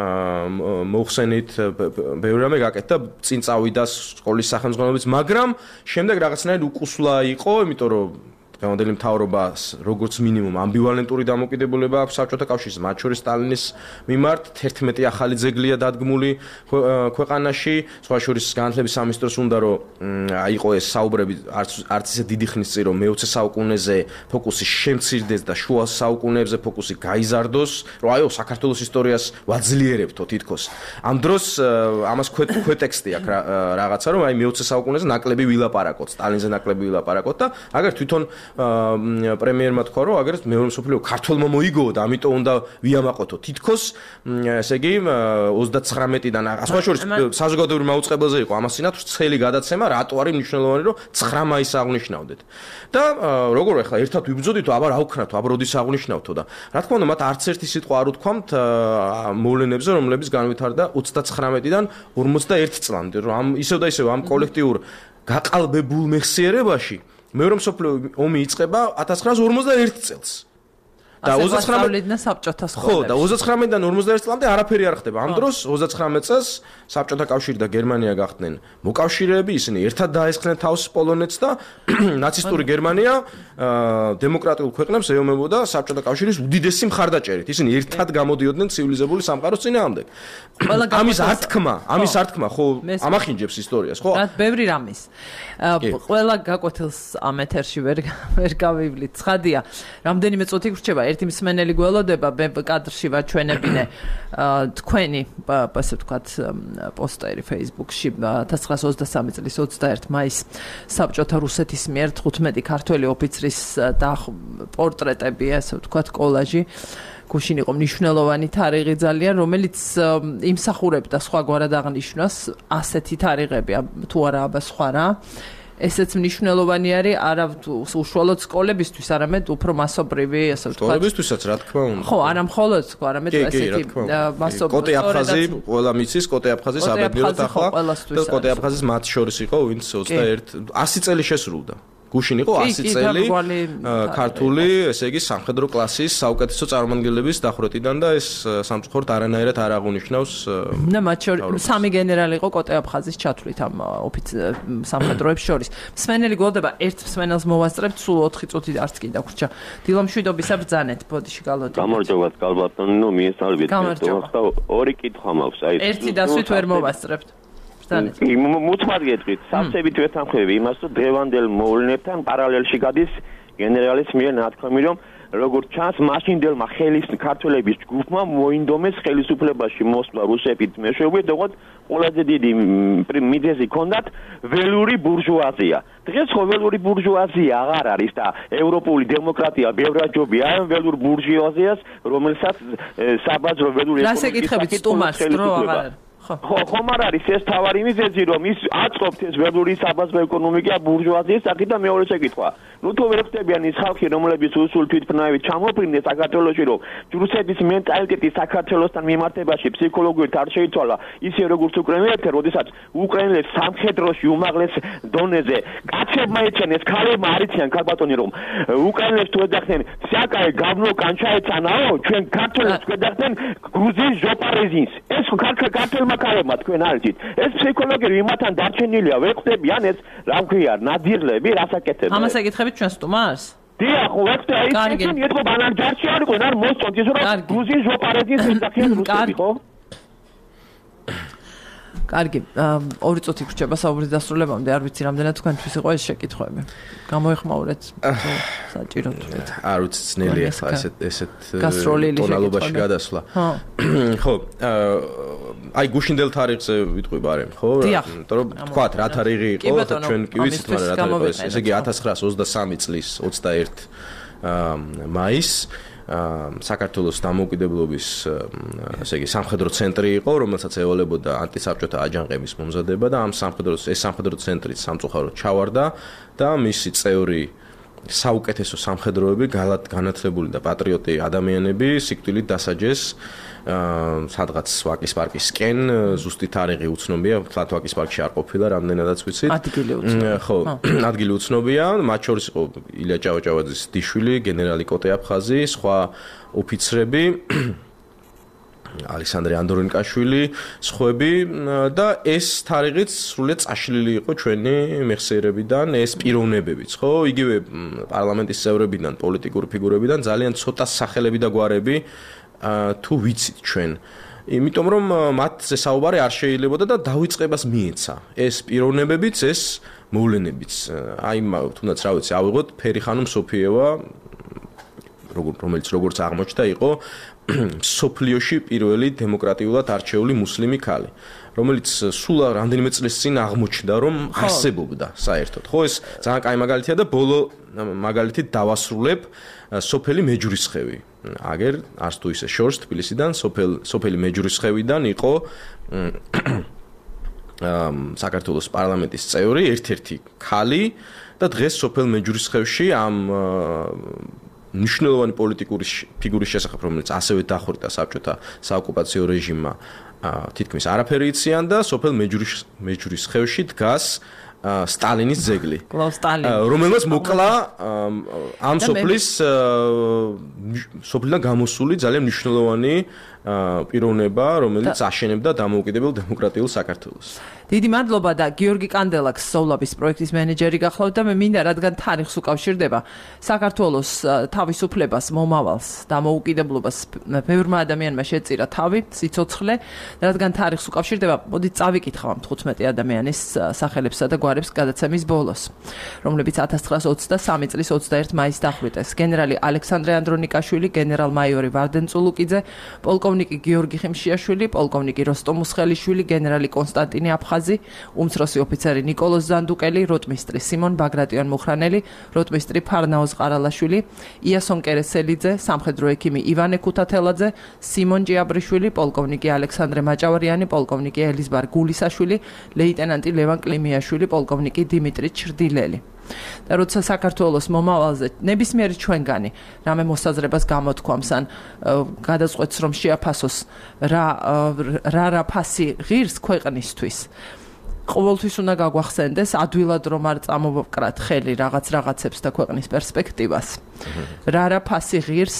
მოხსენით ბევრი რამე გაკეთდა წინ წავიდა სკოლის სახელმძღვანელობიც მაგრამ შემდეგ რაღაცნაირად უკუსლა იყო იმიტომ რომ დღევანდელი მთავრობას როგორც მინიმუმ ამბივალენტური დამოკიდებულება აქვს საბჭოთა კავშირის მათ შორის სტალინის მიმართ თერთმეტი ახალი ძეგლია დადგმული ქვეყანაში სხვა შორის განათლების სამინისტროს უნდა რომ აიყო ეს საუბრები არც ისე დიდი ხნის წინ რომ მეოცე საუკუნეზე ფოკუსი შემცირდეს და შუა საუკუნეებზე ფოკუსი გაიზარდოს რომ აიო საქართველოს ისტორიას ვაძლიერებთო თითქოს ამ დროს ამას ქვეტექსტი აქვს რაღაცა რომ აი მეოცე საუკუნეზე ნაკლები ვილაპარაკოთ სტალინზე ნაკლები ვილაპარაკოთ და აგერ თვითონ პრემიერმა თქვა რომ აგერ მეორე მსოფლიო ქართველმა მოიგო და ამიტომ უნდა ვიამაყოთო თითქოს ესე იგი ოცდაცხრამეტიდან სხვა შორის საზოგადოებრივ მაუწყებელზე იყო ამასინათ ვრცელი გადაცემა რატო არის მნიშვნელოვანი რომ ცხრა მაისს აღნიშნავდეთ და როგორ ახლა ერთად ვიბრძოდითო აბა რა ვქნათო აბა როდის აღნიშნავთო და რა თქმა უნდა მათ არც ერთი სიტყვა არ უთქვამთ მოვლენებზე რომლებიც განვითარდა ოცდაცხრამეტიდან ორმოცდაერთი წლამდე რომ ამ ისევ და ისევ ამ კოლექტიურ გაყალბებულ მეხსიერებაში მეორე მსოფლიო ომი იწყება ათას ცხრაას ორმოცდაერთი წელს. და ოცდაცხრამეტიდან საბჭოთა სკოლებში. ხო, და ოცდაცხრამეტიდან ორმოცდაერთი წლამდე არაფერი არ ხდება. ამ დროს ოცდაცხრამეტ წელს საბჭოთა კავშირი და გერმანია გახდნენ მოკავშირეები, ისინი ერთად დაესხნენ თავს პოლონეთს და ნაცისტური გერმანია დემოკრატიულ ქვეყნებს ეომებოდა საბჭოთა კავშირის უდიდესი მხარდაჭერით. ისინი ერთად გამოდიოდნენ ცივილიზებული სამყაროს წინააღმდეგ. ამის ართქმა, ამის ართქმა ხო ამახინჯებს ისტორიას, ხო? რა ბევრი რამის. ყველა გაკვეთილს ამ ეთერში ვერ ვერ გავივლით. ცხადია, რამდენიმე წუთი გრჩება ერთი მსმენელი გველოდება კადრში ვაჩვენებინე თქვენი ასე ვთქვათ პოსტერი Facebook-ში ათას ცხრაას ოცდასამი წლის ოცდაერთი მაისს საბჭოთა რუსეთის მიერ თხუთმეტი ქართველი ოფიცრის პორტრეტები ასე ვთქვათ კოლაჟი გუშინ იყო მნიშვნელოვანი თარიღი ძალიან, რომელიც იმსახურებდა სხვაგვარად აღნიშვნას, ასეთი თარიღები თუ არა აბა სხვა რა. ესეც მნიშვნელოვანი არის არა უშუალოდ სკოლებისთვის, არამედ უფრო მასობრივი, ასე ვთქვათ. სკოლებისთვისაც რა თქმა უნდა. ხო, არა მხოლოდ, არამედ ესეთი მასობრივი. კოტე აფხაზი, ყველა მიცის კოტე აფხაზის აბედნიეროდ ახლა და კოტე აფხაზის მათ შორის იყო, ვინც ოცდაერთი ასი წელი შესრულდა. გუშინ იყო ასი წელი ქართული, ესე იგი სამხედრო კლასის საუკეთესო წარმომადგენლების დახვრეტიდან და ეს სამწუხაროდ არანაირად არ აღუნიშნავს. და მათ შორის სამი გენერალი იყო კოტე აფხაზის ჩათვლით ამ სამხედროებს შორის. მსმენელი გველდება ერთ მსმენელს მოვასწრებთ, სულ ოთხი წუთი არც კი დაგვრჩა. დილა მშვიდობისა ბრძანეთ, ბოდიში გალოდებით. გამარჯობათ გალბატონი, ნუ მიესალმებით. გამარჯობა. ორი კითხვა მაქვს, აი ერთი დასვით ვერ მოვასწრებთ. მუცმად გეტყვით, სავსებით ვეთანხმები იმას, რომ დღევანდელ მოვლენებთან პარალელში გადის გენერალის მიერ ნათქვამი, რომ როგორც ჩანს, მაშინდელმა ხელის ქართველების ჯგუფმა მოინდომეს ხელისუფლებაში მოსვლა რუსეთის მეშვეობით, როგორც ყველაზე დიდი მიზეზი ჰქონდათ ველური ბურჟუაზია. დღეს ხო ველური ბურჟუაზია აღარ არის და ევროპული დემოკრატია ბევრად ჯობია ამ ველურ ბურჟუაზიას, რომელსაც საბაძრო ველური რას ეკითხებით სტუმარს, დრო აღარ არის. ხო, ხომ არ არის ეს თავარი მიზეზი, რომ ის აწყობთ ეს ველური საბაზრო ეკონომიკა ბურჟუაზიის სახით და მეორე შეკითხვა. ნუ თუ ვერ ხდებიან ის ხალხი, რომლებიც უსულ თვითმფრინავით ჩამოფრინდნენ საქართველოში, რომ რუსეთის მენტალიტეტი საქართველოსთან მიმართებაში ფსიქოლოგიურად არ შეიცვალა, ისე როგორც უკრაინელებს, როდესაც უკრაინელებს სამხედროში უმაღლეს დონეზე კაცებმა ეჩენეს, ქალებმა არ იციან ქალბატონი, რომ უკრაინელებს თუ ეძახდნენ, საკაი გაბნო კანჩაეცანაო, ჩვენ ქართველებს ეძახდნენ გრუზიის ჟოპარეზინს. ეს ქართველმა ქალებმა თქვენ არიცით. ეს ფსიქოლოგია იმათან დარჩენილია, ვერ ხდებიან ეს რა ქვია, ნადირლები, რასაკეთებენ. ამას ეკითხებით ჩვენ სტუმარს? დიახ, ვერ ხდება ის ისინი ეთქო ბანან ჯარში არ იყო, არ მოსწონთ ის რომ გრუზიის ჟოპარეზინს ეძახიან რუსები, ხო? კარგი, ორი წუთი გრჩება საუბრის დასრულებამდე, არ ვიცი რამდენად თქვენთვის იყო ეს შეკითხვები. გამოეხმაურეთ საჭიროდ. არ ვიცი, ძნელია ხა ესეთ ესეთ ტონალობაში გადასვლა. ხო, აი გუშინდელ თარიღზე ვიტყვი ბარემ, ხო? იმიტომ რომ თქვათ რა თარიღი იყო და ჩვენ კი ვიცით, მაგრამ რა თარიღი იყო ეს. ესე იგი ათას ცხრაას ოცდასამი წლის ოცდაერთი მაისს საქართველოს დამოუკიდებლობის ესე იგი სამხედრო ცენტრი იყო, რომელსაც ევალებოდა ანტისაბჭოთა აჯანყების მომზადება და ამ სამხედრო ეს სამხედრო ცენტრი სამწუხაროდ ჩავარდა და მისი წევრი საუკეთესო სამხედროები, განათლებული და პატრიოტი ადამიანები სიკვდილით დასაჯეს სადღაც ვაკის პარკისკენ, ზუსტი თარიღი უცნობია, თლათ ვაკის პარკში არ ყოფილა, რამდენადაც ვიცით. ადგილი უცნობია. ხო, ადგილი უცნობია, მათ შორის იყო ილია ჭავჭავაძის დიშვილი, გენერალი კოტე აფხაზი, სხვა ოფიცრები, ალექსანდრე ანდრონიკაშვილი, სხვები და ეს თარიღიც სრულიად წაშლილი იყო ჩვენი მეხსიერებიდან, ეს პიროვნებებიც, ხო? იგივე პარლამენტის წევრებიდან, პოლიტიკური ფიგურებიდან ძალიან ცოტა სახელები და გვარები თუ ვიცით ჩვენ. იმიტომ რომ მათზე საუბარი არ შეიძლებოდა და დავიწყებას მიეცა. ეს პიროვნებებიც, ეს მოვლენებიც. აი, თუნდაც რა ვიცი, ავიღოთ ფერიხანუმ სოფიევა, რომელიც როგორც აღმოჩნდა, იყო სოფლიოში პირველი დემოკრატიულად არჩეული მუსლიმი ქალი, რომელიც სულ რამდენიმე წლის წინ აღმოჩნდა, რომ არსებობდა საერთოდ. ხო, ეს ძალიან კაი მაგალითია და ბოლო მაგალითით დავასრულებ სოფელი მეჯვრისხევი. აგერ არც თუ ისე შორს თბილისიდან სოფელ სოფელი მეჯვრისხევიდან იყო საქართველოს პარლამენტის წევრი, ერთ-ერთი ქალი და დღეს სოფელ მეჯვრისხევში ამ მნიშვნელოვანი პოლიტიკური ფიგურის შესახებ, რომელიც ასევე დახვრიტა საბჭოთა საოკუპაციო რეჟიმმა, თითქმის არაფერი იციან და სოფელ მეჯვრისხევში დგას სტალინის ძეგლი, რომელმაც მოკლა ამ სოფლის სოფლიდან გამოსული ძალიან მნიშვნელოვანი პიროვნება, რომელიც აშენებდა დამოუკიდებელ დემოკრატიულ საქართველოს. დიდი მადლობა და გიორგი კანდელაკს სოვლაბის პროექტის მენეჯერი გახლავთ და მე მინდა რადგან თარიღს უკავშირდება საქართველოს თავისუფლებას, მომავალს, დამოუკიდებლობას ბევრმა ადამიანმა შეწირა თავი, სიცოცხლე, რადგან თარიღს უკავშირდება, მოდით წავიკითხავ თხუთმეტი ადამიანის სახელებსა და გვარებს გადაცემის ბოლოს, რომლებიც ათას ცხრაას ოცდასამი წლის ოცდაერთი მაისს დახვრიტეს. გენერალი ალექსანდრე ანდრონიკაშვილი, გენერალ-მაიორი ვარდენ წულუკიძე, პოლკო პოლკოვნიკი გიორგი ხიმშიაშვილი, პოლკოვნიკი როსტომ მუსხელიშვილი, გენერალი კონსტანტინე აფხაზი, უმცროსი ოფიცერი ნიკოლოზ ზანდუკელი, როტმისტრი სიმონ ბაგრატიონ მუხრანელი, როტმისტრი ფარნაოზ ყარალაშვილი, იასონ კერესელიძე, სამხედრო ექიმი ივანე ქუთათელაძე, სიმონ ჭიაბრიშვილი, პოლკოვნიკი ალექსანდრე მაჭავარიანი, პოლკოვნიკი ელიზბარ გულისაშვილი, ლეიტენანტი ლევან კლიმიაშვილი, პოლკოვნიკი დიმიტრი ჩრდილელი. და როცა საქართველოს მომავალზე ნებისმიერი ჩვენგანი რამე მოსაზრებას გამოთქვამს ან გადაწყვეტს რომ შეაფასოს რა რა რა ფასი ღირს ქვეყნისთვის ყოველთვის უნდა გაგვახსენდეს ადვილად რომ არ წამოვკრათ ხელი რაღაც რაღაცებს და ქვეყნის პერსპექტივას რა რა ფასი ღირს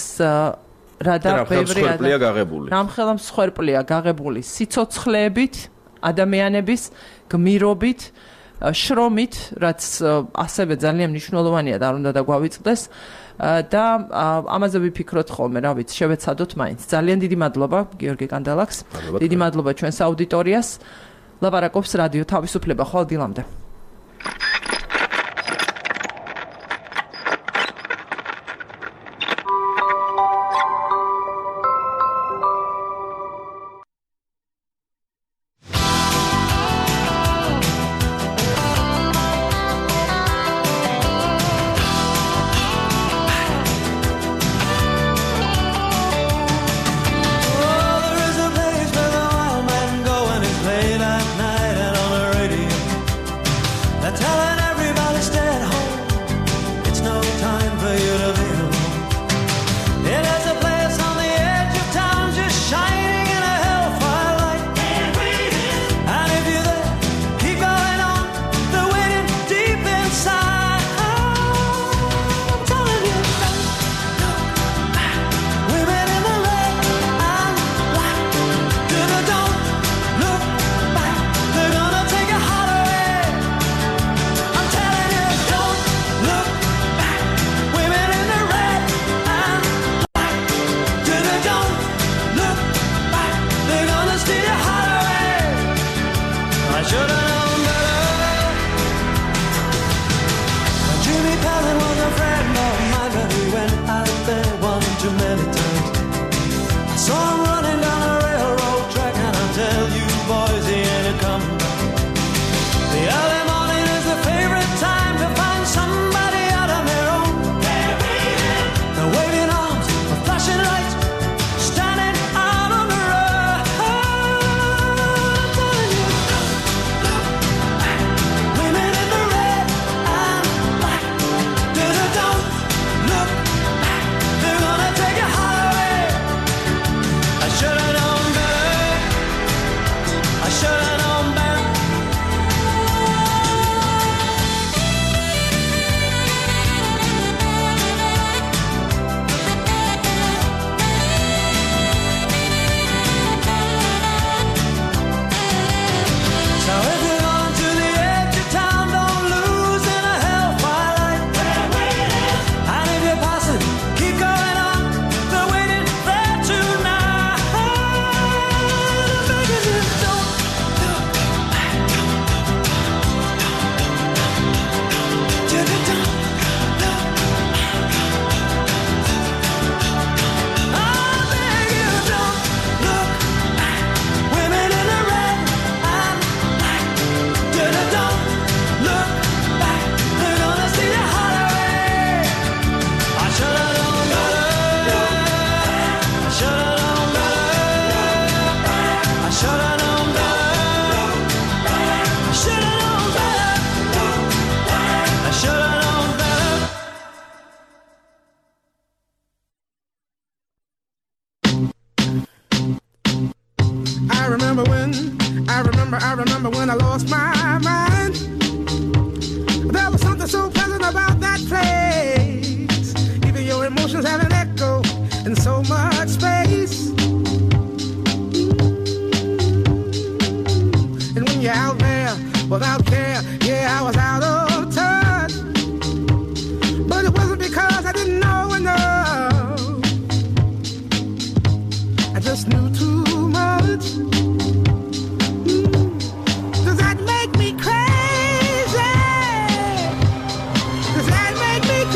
რა და ბევრი რამხელა მსხვერპლია გაღებული სიცოცხლეებით ადამიანების გმირობით შრომით, რაც ასევე ძალიან მნიშვნელოვანია და არ უნდა დაგვავიწყდეს და ამაზე ვიფიქროთ ხოლმე, რა ვიცი, შევეცადოთ მაინც. ძალიან დიდი მადლობა გიორგი კანდალაკს. დიდი მადლობა ჩვენს აუდიტორიას. ლაპარაკობს რადიო თავისუფლება ხვალ დილამდე.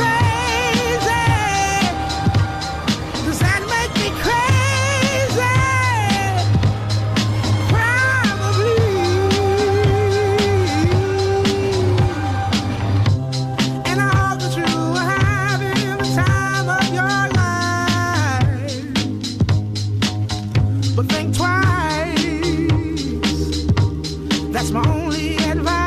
Crazy. twice. That's my only advice.